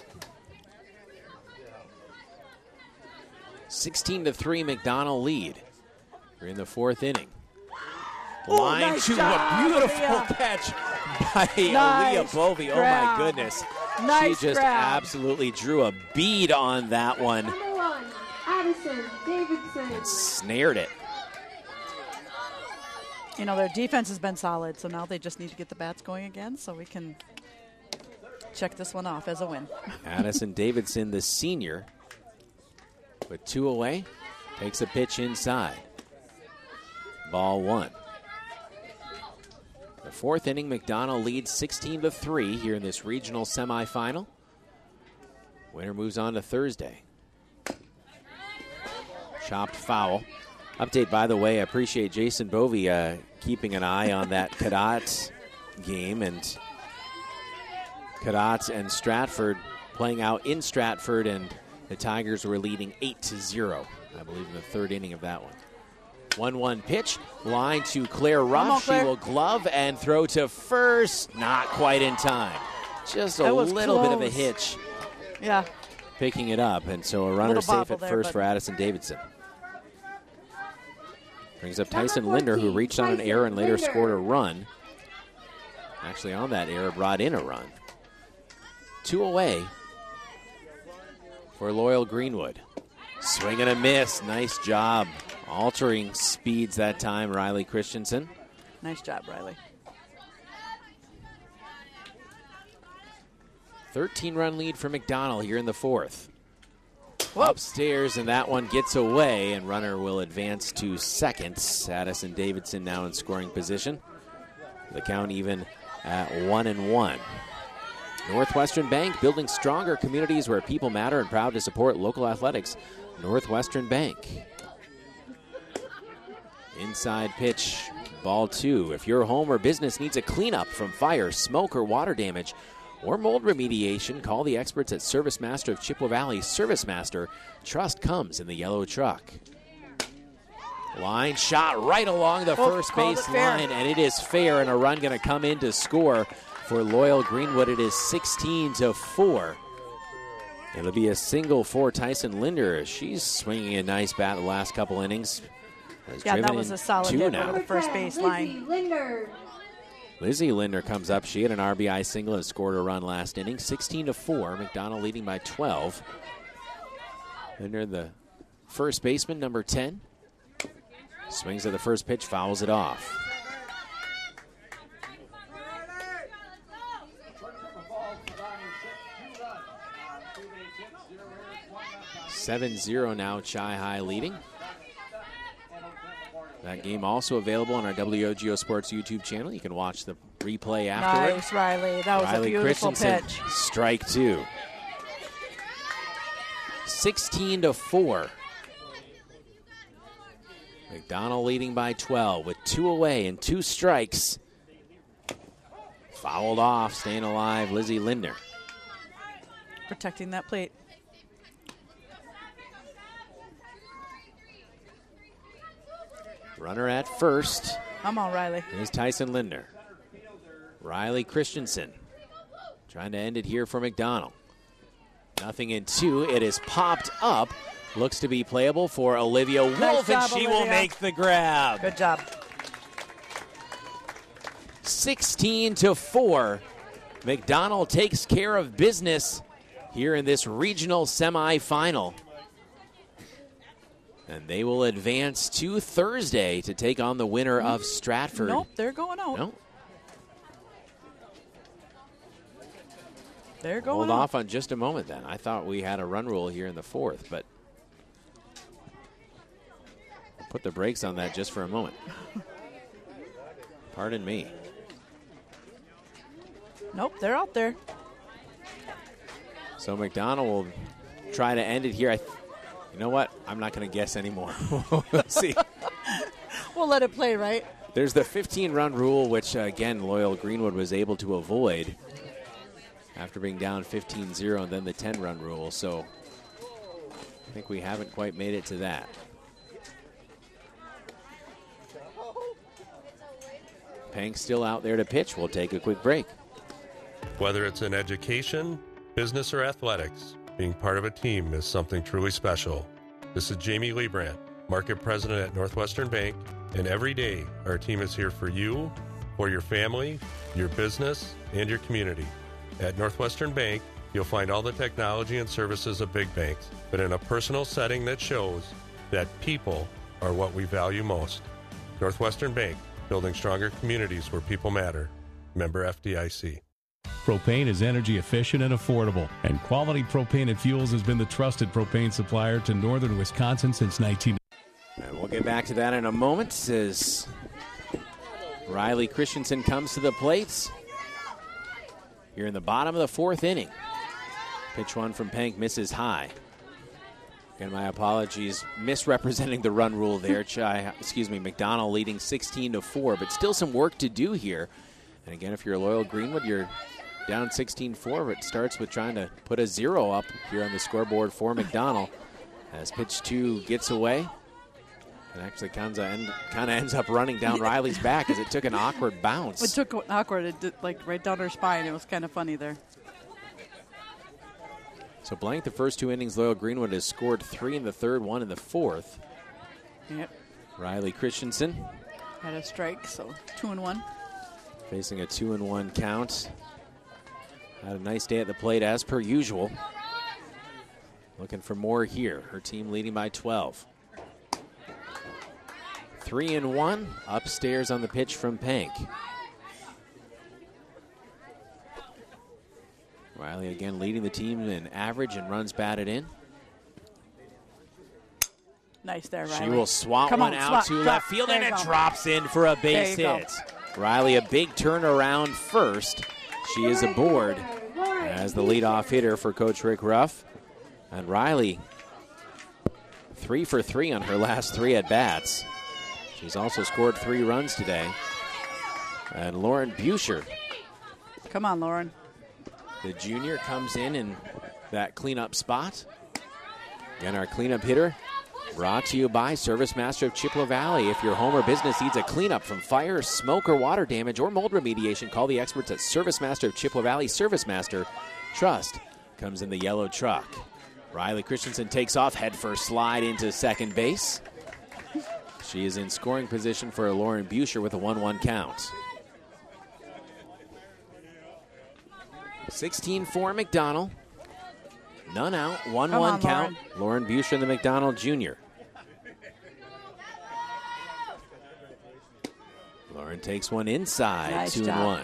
16-3 McDonald lead. We're in the 4th inning. Line nice to job, a beautiful Aaliyah. catch by Nice Aaliyah Bovey. Oh, grab. my goodness. Nice She just grab. absolutely drew a bead on that one. Number 1, Addison Davidson. Snared it. You know, their defense has been solid, so now they just need to get the bats going again so we can check this one off as a win. Addison Davidson, the senior, with 2 away, takes a pitch inside. Ball 1. The 4th inning, McDonald leads 16-3 here in this regional semifinal. Winner moves on to Thursday. Chopped foul. Update, by the way, I appreciate Jason Bovey keeping an eye on that Cadott game, and Cadott and Stratford playing out in Stratford, and the Tigers were leading 8-0, I believe, in the 3rd inning of that one. 1-1 pitch, line to Claire Ruff. She will glove and throw to first. Not quite in time. Just a little bit of a hitch. Yeah. Picking it up, and so a runner safe at there, first but- for Addison Davidson. Brings up Tyson Linder, who reached on an error and later scored a run. Actually, on that error, brought in a run. 2 away for Loyal Greenwood. Swing and a miss. Nice job. Altering speeds that time, Riley Christensen. Nice job, Riley. 13-run lead for McDonald here in the fourth. Upstairs, and that one gets away, and runner will advance to second. Addison Davidson now in scoring position. The count even at 1-1. Northwestern Bank, building stronger communities where people matter, and proud to support local athletics. Northwestern Bank. Inside pitch, ball 2. If your home or business needs a cleanup from fire, smoke, or water damage, or mold remediation, call the experts at Service Master of Chippewa Valley. Service Master, trust comes in the yellow truck. Line shot right along the first base line, and it is fair, and a run going to come in to score for Loyal Greenwood. It is 16-4. It'll be a single for Tyson Linder. She's swinging a nice bat the last couple innings. Yeah, that was a solid hit over the first base line. Lizzie Linder comes up. She had an RBI single and scored a run last inning. 16-4. McDonald leading by 12. Linder, the first baseman, number 10. Swings at the first pitch, fouls it off. $7-0 now, Chi-High leading. That game also available on our WOGO Sports YouTube channel. You can watch the replay afterward. Nice, Riley. That was a beautiful pitch. Strike 2. 16-4. McDonald leading by 12 with 2 away and 2 strikes. Fouled off, staying alive, Lizzie Linder. Protecting that plate. Runner at first. Come on, Riley. Here's Tyson Linder. Riley Christensen trying to end it here for McDonald. Nothing in 2. It is popped up. Looks to be playable for Olivia Wolf, nice job, and she Olivia. will make the grab. Good job. 16-4. McDonald takes care of business here in this regional semifinal. And they will advance to Thursday to take on the winner of Stratford. Nope, they're going out. Nope. They're going Hold out. off on just a moment then. I thought we had a run rule here in the fourth, but I'll put the brakes on that just for a moment. Pardon me. Nope, they're out there. So McDonald will try to end it here. You know what? I'm not going to guess anymore. We'll see. We'll let it play, right? There's the 15-run rule, which, again, Loyal Greenwood was able to avoid after being down 15-0, and then the 10-run rule. So I think we haven't quite made it to that. Pank's still out there to pitch. We'll take a quick break. Whether it's in education, business, or athletics, being part of a team is something truly special. This is Jamie Liebrandt, Market President at Northwestern Bank, and every day our team is here for you, for your family, your business, and your community. At Northwestern Bank, you'll find all the technology and services of big banks, but in a personal setting that shows that people are what we value most. Northwestern Bank, building stronger communities where people matter. Member FDIC. Propane is energy efficient and affordable, and Quality Propane and Fuels has been the trusted propane supplier to northern Wisconsin since 1990. And we'll get back to that in a moment as Riley Christensen comes to the plate. Here in the bottom of the fourth inning. Pitch one from Pank misses high. Again, my apologies, misrepresenting the run rule there. McDonald leading 16-4, but still some work to do here. And again, if you're a Loyal Greenwood, you're down 16-4, but it starts with trying to put a 0 up here on the scoreboard for McDonald. As pitch 2 gets away, it actually kind of ends up running down Riley's back as it took an awkward bounce. It took an awkward, it did, like right down her spine. It was kind of funny there. So blank the first 2 innings. Loyal Greenwood has scored 3 in the third, 1 in the fourth. Yep. Riley Christensen Had a strike, so 2-1. facing a 2-1 count. Had a nice day at the plate as per usual. Looking for more here. Her team leading by 12. 3-1 upstairs on the pitch from Pank. Riley again leading the team in average and runs batted in. Nice there, Riley. She will swat one out to left field, and it drops in for a base hit. Riley, a big turnaround first. She is aboard as the leadoff hitter for Coach Rick Ruff. And Riley, 3 for 3 on her last 3 at-bats. She's also scored 3 runs today. And Lauren Buescher. Come on, Lauren. The junior comes in that cleanup spot. Again, our cleanup hitter brought to you by Service Master of Chippewa Valley. If your home or business needs a cleanup from fire, smoke, or water damage, or mold remediation, call the experts at Service Master of Chippewa Valley. Service Master, trust, comes in the yellow truck. Riley Christensen takes off, head first slide into second base. She is in scoring position for Lauren Buescher with a 1-1 count. 16 for McDonald. None out, 1-1 count. Lauren Buescher and the McDonald Jr. Lauren takes one inside, nice 2-1.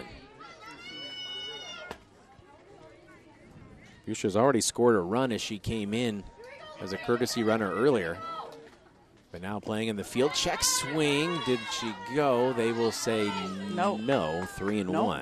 Buescher's already scored a run as she came in as a courtesy runner earlier. But now playing in the field. Check swing. Did she go? They will say no. 3-1.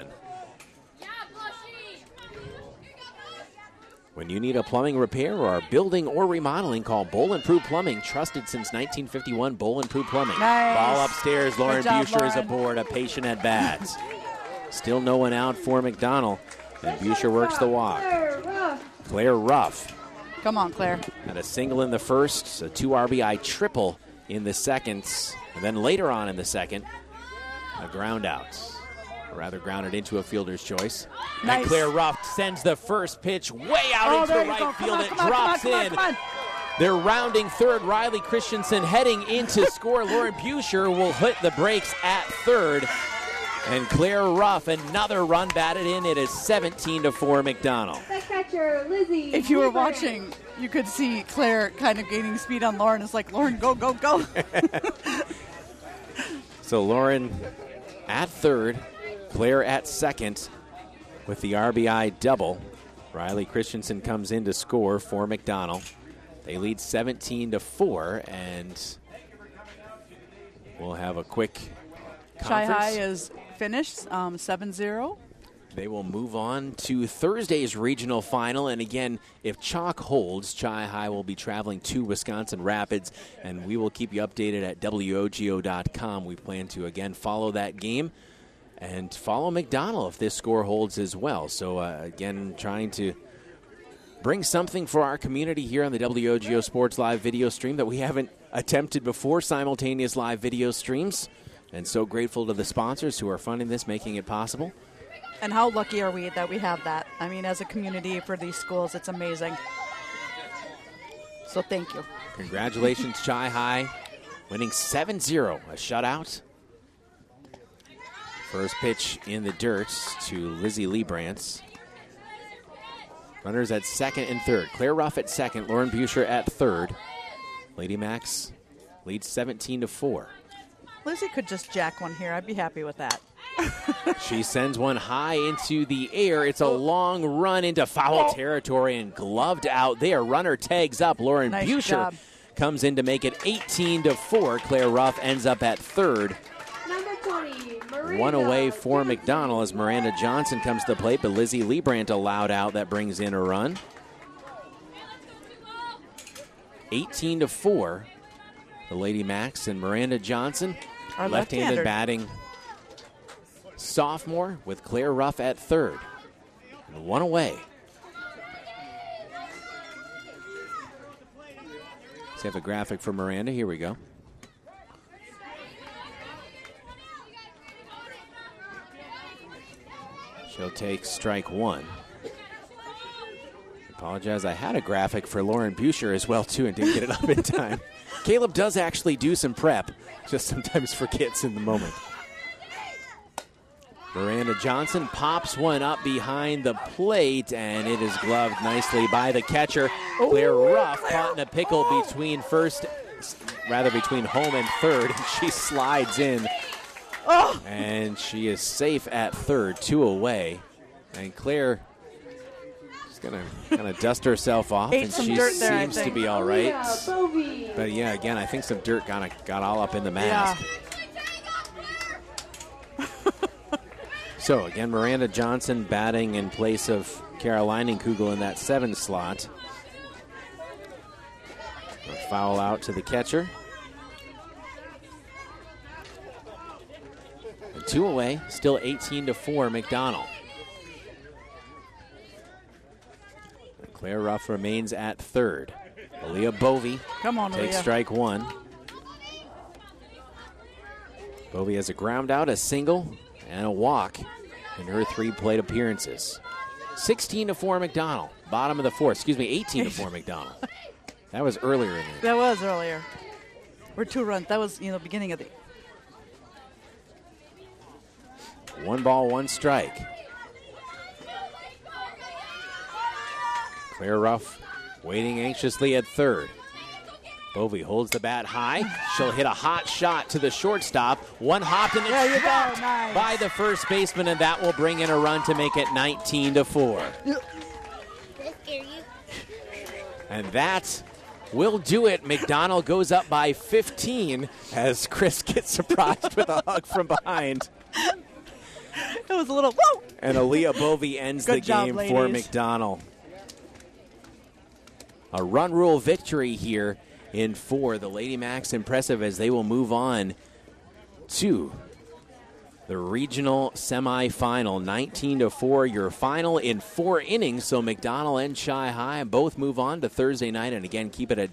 When you need a plumbing repair or building or remodeling, call Boll & Prue Plumbing. Trusted since 1951, Boll & Prue Plumbing. Nice. Ball upstairs. Lauren Buescher Lauren. is aboard. A patient at bat. Still no one out for McDonald. And Buescher works the walk. Claire Ruff. Come on, Claire. Had a single in the first, a 2 RBI triple in the second. And then later on in the second, a ground out. Rather grounded into a fielder's choice. Nice. And Claire Ruff sends the first pitch way out into right field. It drops in. They're rounding third. Riley Christensen heading into score. Lauren Buescher will hit the brakes at third. And Claire Ruff, another run batted in. It is 17-4 McDonald. Catcher, Lizzie. If you were watching, you could see Claire kind of gaining speed on Lauren. It's like, Lauren, go, go, go. So Lauren at third. Claire at second with the RBI double. Riley Christensen comes in to score for McDonald. They lead 17-4, and we'll have a quick conference. Chi-High is finished, 7-0. They will move on to Thursday's regional final. And again, if chalk holds, Chi-High will be traveling to Wisconsin Rapids, and we will keep you updated at WOGO.com. We plan to, again, follow that game and follow McDonald if this score holds as well. So, again, trying to bring something for our community here on the WOGO Sports Live video stream that we haven't attempted before, simultaneous live video streams. And so grateful to the sponsors who are funding this, making it possible. And how lucky are we that we have that? I mean, as a community for these schools, it's amazing. So thank you. Congratulations, Chi-High, winning 7-0, a shutout. First pitch in the dirt to Lizzie Lebrantz. Runners at second and third. Claire Ruff at second, Lauren Buescher at third. Lady Max leads 17-4. Lizzie could just jack one here. I'd be happy with that. She sends one high into the air. It's a long run into foul territory and gloved out there. Runner tags up. Lauren Nice Buescher job. comes in to make it 18-4. Claire Ruff ends up at third. Number 20, Miranda One away for Johnson. McDonald as Miranda Johnson comes to the plate, but Lizzie Lebrant allowed out. That brings in a run. 18-4. The Lady Max and Miranda Johnson, Our left-handed left-hander. batting sophomore with Claire Ruff at third. And one away. Let's have a graphic for Miranda. Here we go. She'll take strike one. Apologize, I had a graphic for Lauren Buescher as well, too, and didn't get it up in time. Caleb does actually do some prep, just sometimes forgets in the moment. Miranda Johnson pops one up behind the plate, and it is gloved nicely by the catcher. Claire Ruff caught in a pickle between between home and third, and she slides in. And she is safe at third, 2 away. And Claire She's going to kind of dust herself off, Ate and some she dirt there, seems to be all right. But, yeah, again, I think some dirt kind of got all up in the mask. Yeah. So, again, Miranda Johnson batting in place of Caroline Kugel in that 7 slot. A foul out to the catcher. And 2 away, still 18-4 McDonald. And Claire Ruff remains at third. Aaliyah Bovey takes strike 1. Bovey has a ground out, a single, and a walk in her 3 plate appearances. 16-4 McDonald. Bottom of the 4th. 18-4 McDonald. That was earlier in the That was earlier. We're 2 runs. That was, beginning of the. 1 ball, 1 strike. Claire Ruff waiting anxiously at third. Bovey holds the bat high. She'll hit a hot shot to the shortstop. 1 hop, and it's dropped by the first baseman, and that will bring in a run to make it 19-4. And that will do it. McDonald goes up by 15 as Chris gets surprised with a hug from behind. It was a little whoa. And Aaliyah Bovey ends the game for McDonald. A run rule victory here in 4. The Lady Macs impressive as they will move on to the regional semifinal. 19-4, your final in 4 innings. So McDonald and Chi High both move on to Thursday night. And again, keep it at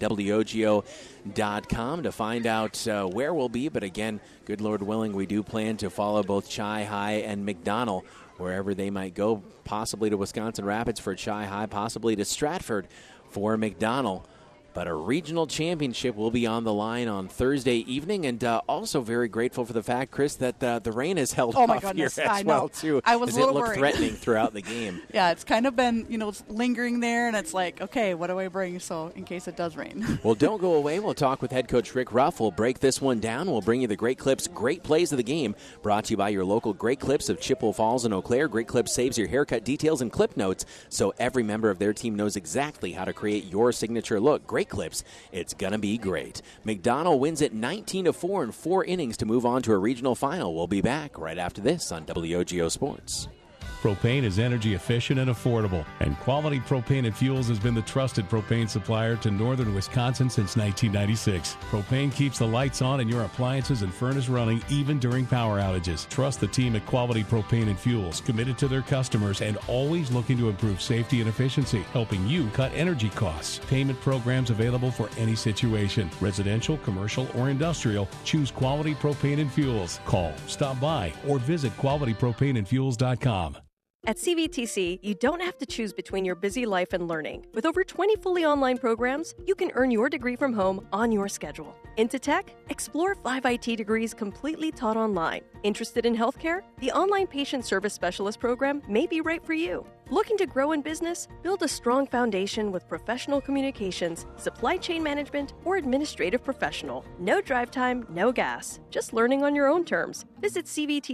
WOGO.com to find out where we'll be. But again, good Lord willing, we do plan to follow both Chi High and McDonald wherever they might go, possibly to Wisconsin Rapids for Chi High, possibly to Stratford for McDonald. But a regional championship will be on the line on Thursday evening, and also very grateful for the fact, Chris, that the rain has held off here as well, too. I was as a little it looked worried. threatening throughout the game. Yeah, it's kind of been, it's lingering there, and it's like, okay, what do I bring so in case it does rain? Well, don't go away. We'll talk with head coach Rick Ruff. We'll break this one down. We'll bring you the Great Clips, great plays of the game, brought to you by your local Great Clips of Chippewa Falls and Eau Claire. Great Clips saves your haircut details and clip notes, so every member of their team knows exactly how to create your signature look. Great Clips, it's going to be great. McDonald wins it 19-4 in 4 innings to move on to a regional final. We'll be back right after this on WOGO Sports. Propane is energy efficient and affordable, and Quality Propane and Fuels has been the trusted propane supplier to northern Wisconsin since 1996. Propane keeps the lights on and your appliances and furnace running even during power outages. Trust the team at Quality Propane and Fuels, committed to their customers and always looking to improve safety and efficiency, helping you cut energy costs. Payment programs available for any situation, residential, commercial, or industrial. Choose Quality Propane and Fuels. Call, stop by, or visit qualitypropaneandfuels.com. At CVTC, you don't have to choose between your busy life and learning. With over 20 fully online programs, you can earn your degree from home on your schedule. Into tech? Explore 5 IT degrees completely taught online. Interested in healthcare? The Online Patient Service Specialist program may be right for you. Looking to grow in business? Build a strong foundation with professional communications, supply chain management, or administrative professional. No drive time, no gas. Just learning on your own terms. Visit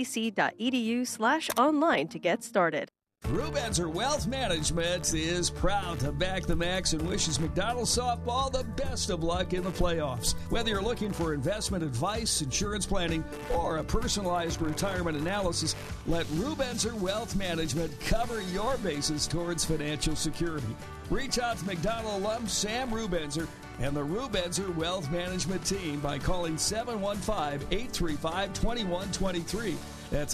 cvtc.edu/online to get started. Rubenzer Wealth Management is proud to back the Macs and wishes McDonald softball the best of luck in the playoffs. Whether you're looking for investment advice, insurance planning, or a personalized retirement analysis, let Rubenzer Wealth Management cover your bases towards financial security. Reach out to McDonald alum Sam Rubenzer and the Rubenzer Wealth Management team by calling 715-835-2123. That's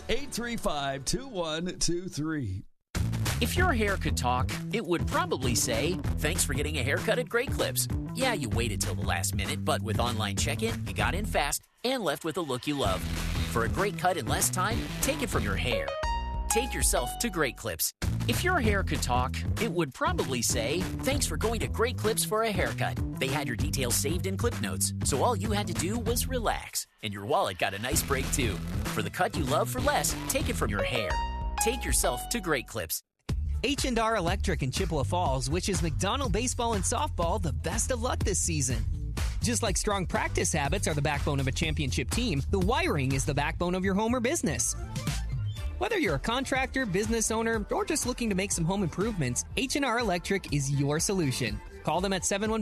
835-2123. If your hair could talk, it would probably say, thanks for getting a haircut at Great Clips. Yeah, you waited till the last minute, but with online check-in, you got in fast and left with a look you love. For a great cut in less time, take it from your hair. Take yourself to Great Clips. If your hair could talk, it would probably say, thanks for going to Great Clips for a haircut. They had your details saved in clip notes, so all you had to do was relax. And your wallet got a nice break, too. For the cut you love for less, take it from your hair. Take yourself to Great Clips. H&R Electric in Chippewa Falls wishes McDonald baseball and softball the best of luck this season. Just like strong practice habits are the backbone of a championship team, the wiring is the backbone of your home or business. Whether you're a contractor, business owner, or just looking to make some home improvements, H&R Electric is your solution. Call them at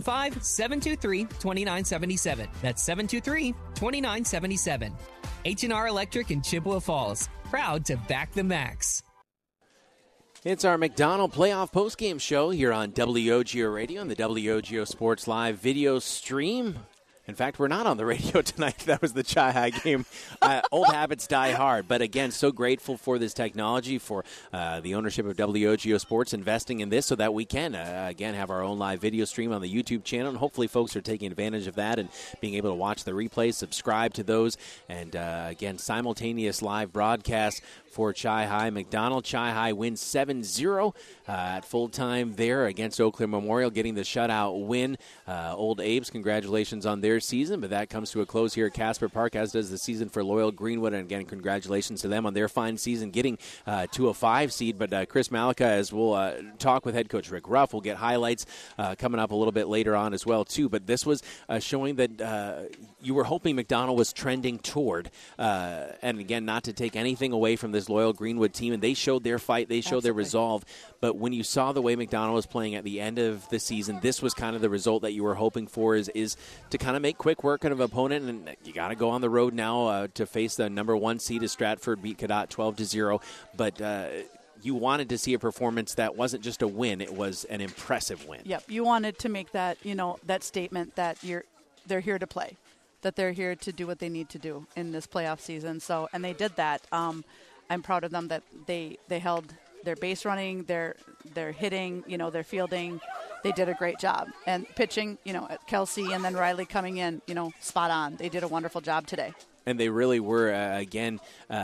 715-723-2977. That's 723-2977. H&R Electric in Chippewa Falls. Proud to back the Max. It's our McDonald Playoff Postgame Show here on WOGO Radio and the WOGO Sports Live video stream. In fact, we're not on the radio tonight. That was the Chi-Hi game. Old habits die hard. But again, so grateful for this technology, for the ownership of WOGO Sports investing in this so that we can, again, have our own live video stream on the YouTube channel. And hopefully folks are taking advantage of that and being able to watch the replays, subscribe to those. And, again, simultaneous live broadcast for Chi-Hi. McDonald Chi-Hi wins 7-0 at full time there against Eau Claire Memorial, getting the shutout win. Old Abe's, congratulations on their season, but that comes to a close here at Casper Park, as does the season for Loyal Greenwood. And again, congratulations to them on their fine season, getting to a 5 seed. But Chris Malika, as we'll talk with head coach Rick Ruff, we'll get highlights coming up a little bit later on as well, too. But this was showing that you were hoping McDonald was trending toward, and again, not to take anything away from this Loyal Greenwood team, and they showed their fight, they showed their resolve. But when you saw the way McDonald was playing at the end of the season, this was kind of the result that you were hoping for, is to kind of make quick work of an opponent, and you got to go on the road now to face the number 1 seed as Stratford beat Cadott 12-0. But you wanted to see a performance that wasn't just a win, it was an impressive win. Yep, you wanted to make that, that statement that they're here to play, that they're here to do what they need to do in this playoff season. So, and they did that. I'm proud of them that they held their base running, their hitting, their fielding. They did a great job. And pitching, Kelsey and then Riley coming in, spot on. They did a wonderful job today. And they really were, again,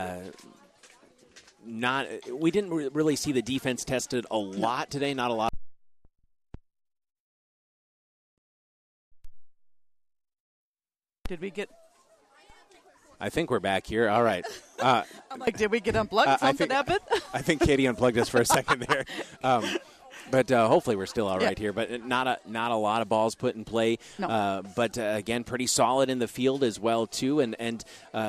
we didn't really see the defense tested a lot today, not a lot. Did we get... I think we're back here. All right. I'm like, did we get unplugged? Something happened? I think Katie unplugged us for a second there. But hopefully we're still all right here. But not a lot of balls put in play. No. But again, pretty solid in the field as well, too. And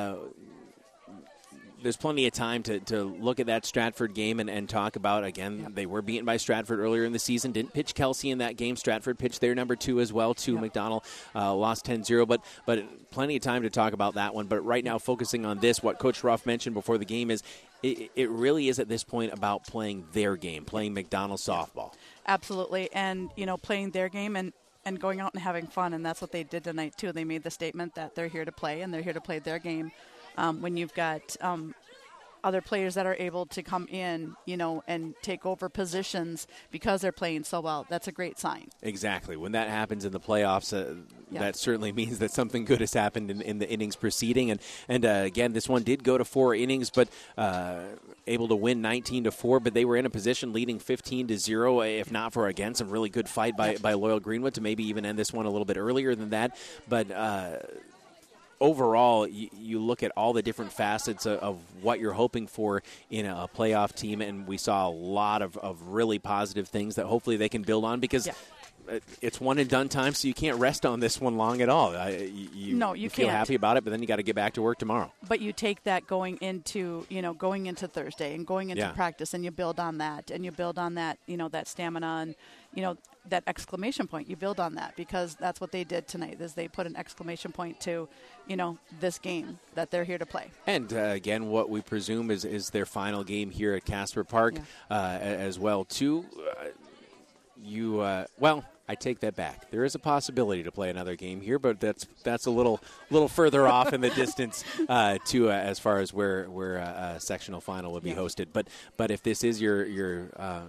there's plenty of time to look at that Stratford game and talk about, again, they were beaten by Stratford earlier in the season. Didn't pitch Kelsey in that game. Stratford pitched their number 2 as well, too. McDonald lost 10-0. But plenty of time to talk about that one. But right now, focusing on this, what Coach Ruff mentioned before the game is it really is at this point about playing their game, playing McDonald softball. Absolutely. And, playing their game and going out and having fun. And that's what they did tonight, too. They made the statement that they're here to play and they're here to play their game. When you've got other players that are able to come in, and take over positions because they're playing so well, that's a great sign. Exactly. When that happens in the playoffs, that certainly means that something good has happened in the innings preceding. And again, this one did go to 4 innings, but able to win 19-4. But they were in a position leading 15-0, if not for, again, some really good fight by Loyal Greenwood to maybe even end this one a little bit earlier than that. But overall, you look at all the different facets of what you're hoping for in a playoff team, and we saw a lot of really positive things that hopefully they can build on, because it's one and done time, so you can't rest on this one long at all. You feel happy about it, but then you got to get back to work tomorrow. But you take that going into Thursday and going into practice, and you build on that, that stamina and, that exclamation point. You build on that, because that's what they did tonight, is they put an exclamation point to, this game that they're here to play. And again, what we presume is their final game here at Casper Park as well, too. I take that back. There is a possibility to play another game here, but that's a little further off in the distance as far as where a sectional final would be hosted. But if this is your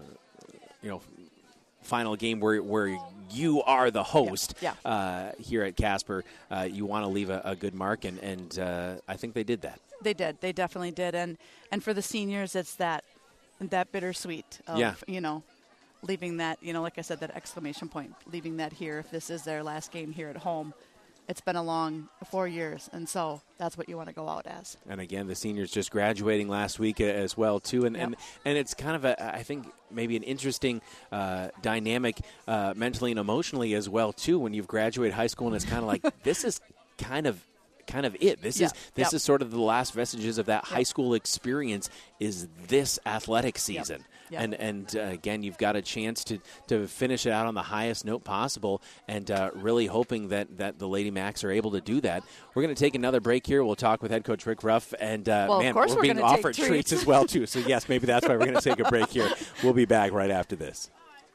final game where you are the host here at Casper, you want to leave a good mark, and I think they did that. They did. They definitely did. And for the seniors, it's that bittersweet of, leaving that, like I said, that exclamation point, leaving that here. If this is their last game here at home, it's been a long 4 years, and so that's what you want to go out as. And again, the seniors just graduating last week as well, too. And it's kind of I think maybe an interesting dynamic mentally and emotionally as well, too, when you've graduated high school, and it's kind of like this is kind of kind of it. This is sort of the last vestiges of that high school experience is this athletic season. And again, you've got a chance to finish it out on the highest note possible, and really hoping that the Lady Macs are able to do that. We're going to take another break here. We'll talk with head coach Rick Ruff, and we're being offered treats as well too. So yes, maybe that's why we're going to take a break here. We'll be back right after this.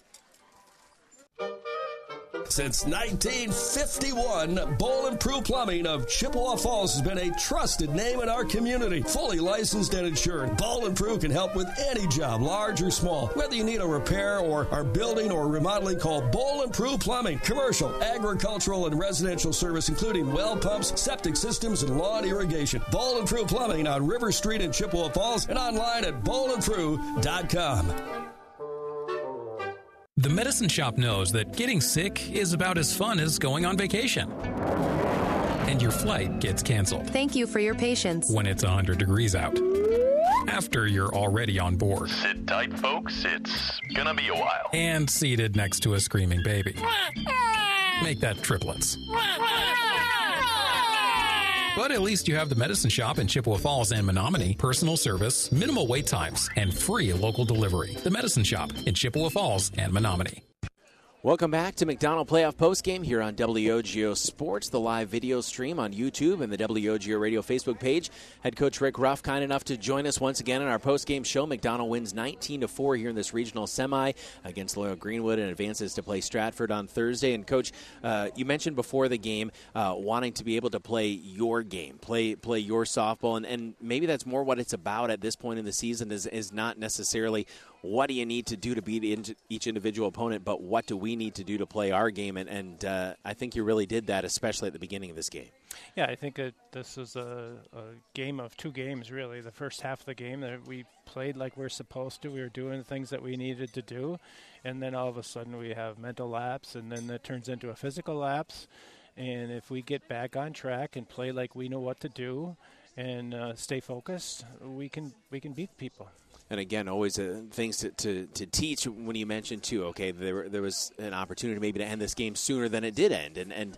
Since 1951, Bowl & Prue Plumbing of Chippewa Falls has been a trusted name in our community. Fully licensed and insured, Bowl & Prue can help with any job, large or small. Whether you need a repair or are building or remodeling, call Bowl & Prue Plumbing. Commercial, agricultural, and residential service, including well pumps, septic systems, and lawn irrigation. Bowl & Prue Plumbing on River Street in Chippewa Falls and online at bowlandprue.com. The Medicine Shop knows that getting sick is about as fun as going on vacation. And your flight gets canceled. Thank you for your patience. When it's 100 degrees out. After you're already on board. Sit tight, folks. It's gonna be a while. And seated next to a screaming baby. Make that triplets. But at least you have the Medicine Shop in Chippewa Falls and Menominee. Personal service, minimal wait times, and free local delivery. The Medicine Shop in Chippewa Falls and Menominee. Welcome back to McDonald Playoff Postgame here on WOGO Sports, the live video stream on YouTube and the WOGO Radio Facebook page. Head coach Rick Ruff kind enough to join us once again on our postgame show. McDonald wins 19-4 here in this regional semi against Loyal Greenwood and advances to play Stratford on Thursday. And Coach, you mentioned before the game wanting to be able to play your game, play your softball, and maybe that's more what it's about at this point in the season is not necessarily what do you need to do to beat each individual opponent, but what do we need to do to play our game? And I think you really did that, especially at the beginning of this game. Yeah, I think this is a game of two games, really. The first half of the game, that we played like we're supposed to. We were doing the things that we needed to do. And then all of a sudden we have mental lapse, and then that turns into a physical lapse. And if we get back on track and play like we know what to do and stay focused, we can beat people. And again, always things to teach when you mentioned, too, okay, there was an opportunity maybe to end this game sooner than it did end. And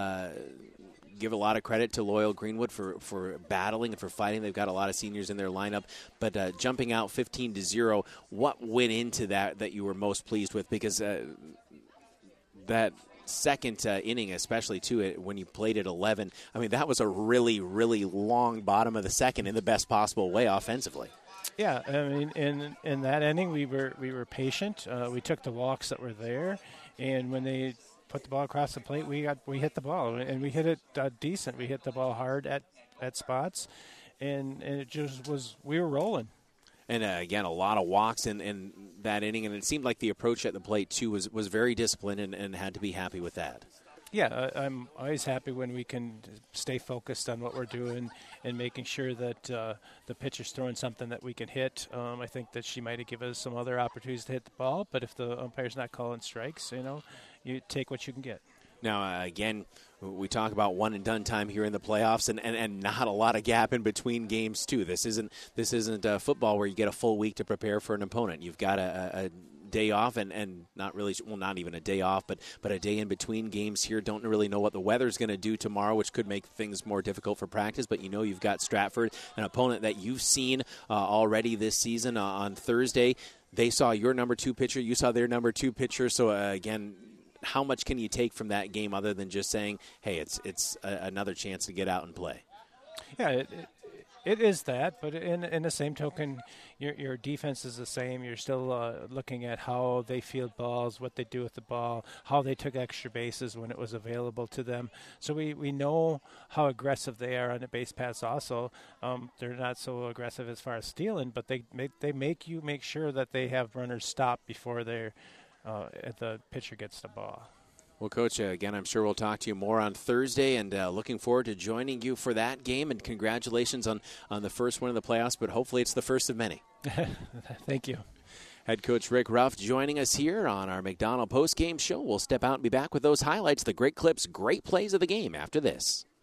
give a lot of credit to Loyal Greenwood for battling and for fighting. They've got a lot of seniors in their lineup. But jumping out 15-0, what went into that you were most pleased with? Because that second inning, especially, too, when you played at 11, I mean, that was a really, really long bottom of the second in the best possible way offensively. Yeah, I mean, in that inning, we were patient. We took the walks that were there, and when they put the ball across the plate, we hit the ball, and we hit it decent. We hit the ball hard at spots, and it just was, we were rolling. And again, a lot of walks in that inning, and it seemed like the approach at the plate too was very disciplined, and had to be happy with that. Yeah, I'm always happy when we can stay focused on what we're doing and making sure that the pitcher's throwing something that we can hit. I think that she might have given us some other opportunities to hit the ball, but if the umpire's not calling strikes, you take what you can get. Now, again, we talk about one-and-done time here in the playoffs, and not a lot of gap in between games, too. This isn't football where you get a full week to prepare for an opponent. You've got a day off and not really, well, not even a day off, but a day in between games here. Don't really know what the weather's going to do tomorrow, which could make things more difficult for practice, but you've got Stratford, an opponent that you've seen already this season on Thursday. They saw your number 2 pitcher. You saw their number 2 pitcher. So, again, how much can you take from that game other than just saying, hey, it's another chance to get out and play? Yeah, it is that, but in the same token, your defense is the same. You're still looking at how they field balls, what they do with the ball, how they took extra bases when it was available to them. So we know how aggressive they are on the base paths also. They're not so aggressive as far as stealing, but they make you make sure that they have runners stop before the pitcher gets the ball. Well, Coach, again, I'm sure we'll talk to you more on Thursday, and looking forward to joining you for that game, and congratulations on the first one of the playoffs, but hopefully it's the first of many. Thank you. Head coach Rick Ruff joining us here on our McDonald postgame show. We'll step out and be back with those highlights, the great clips, great plays of the game after this.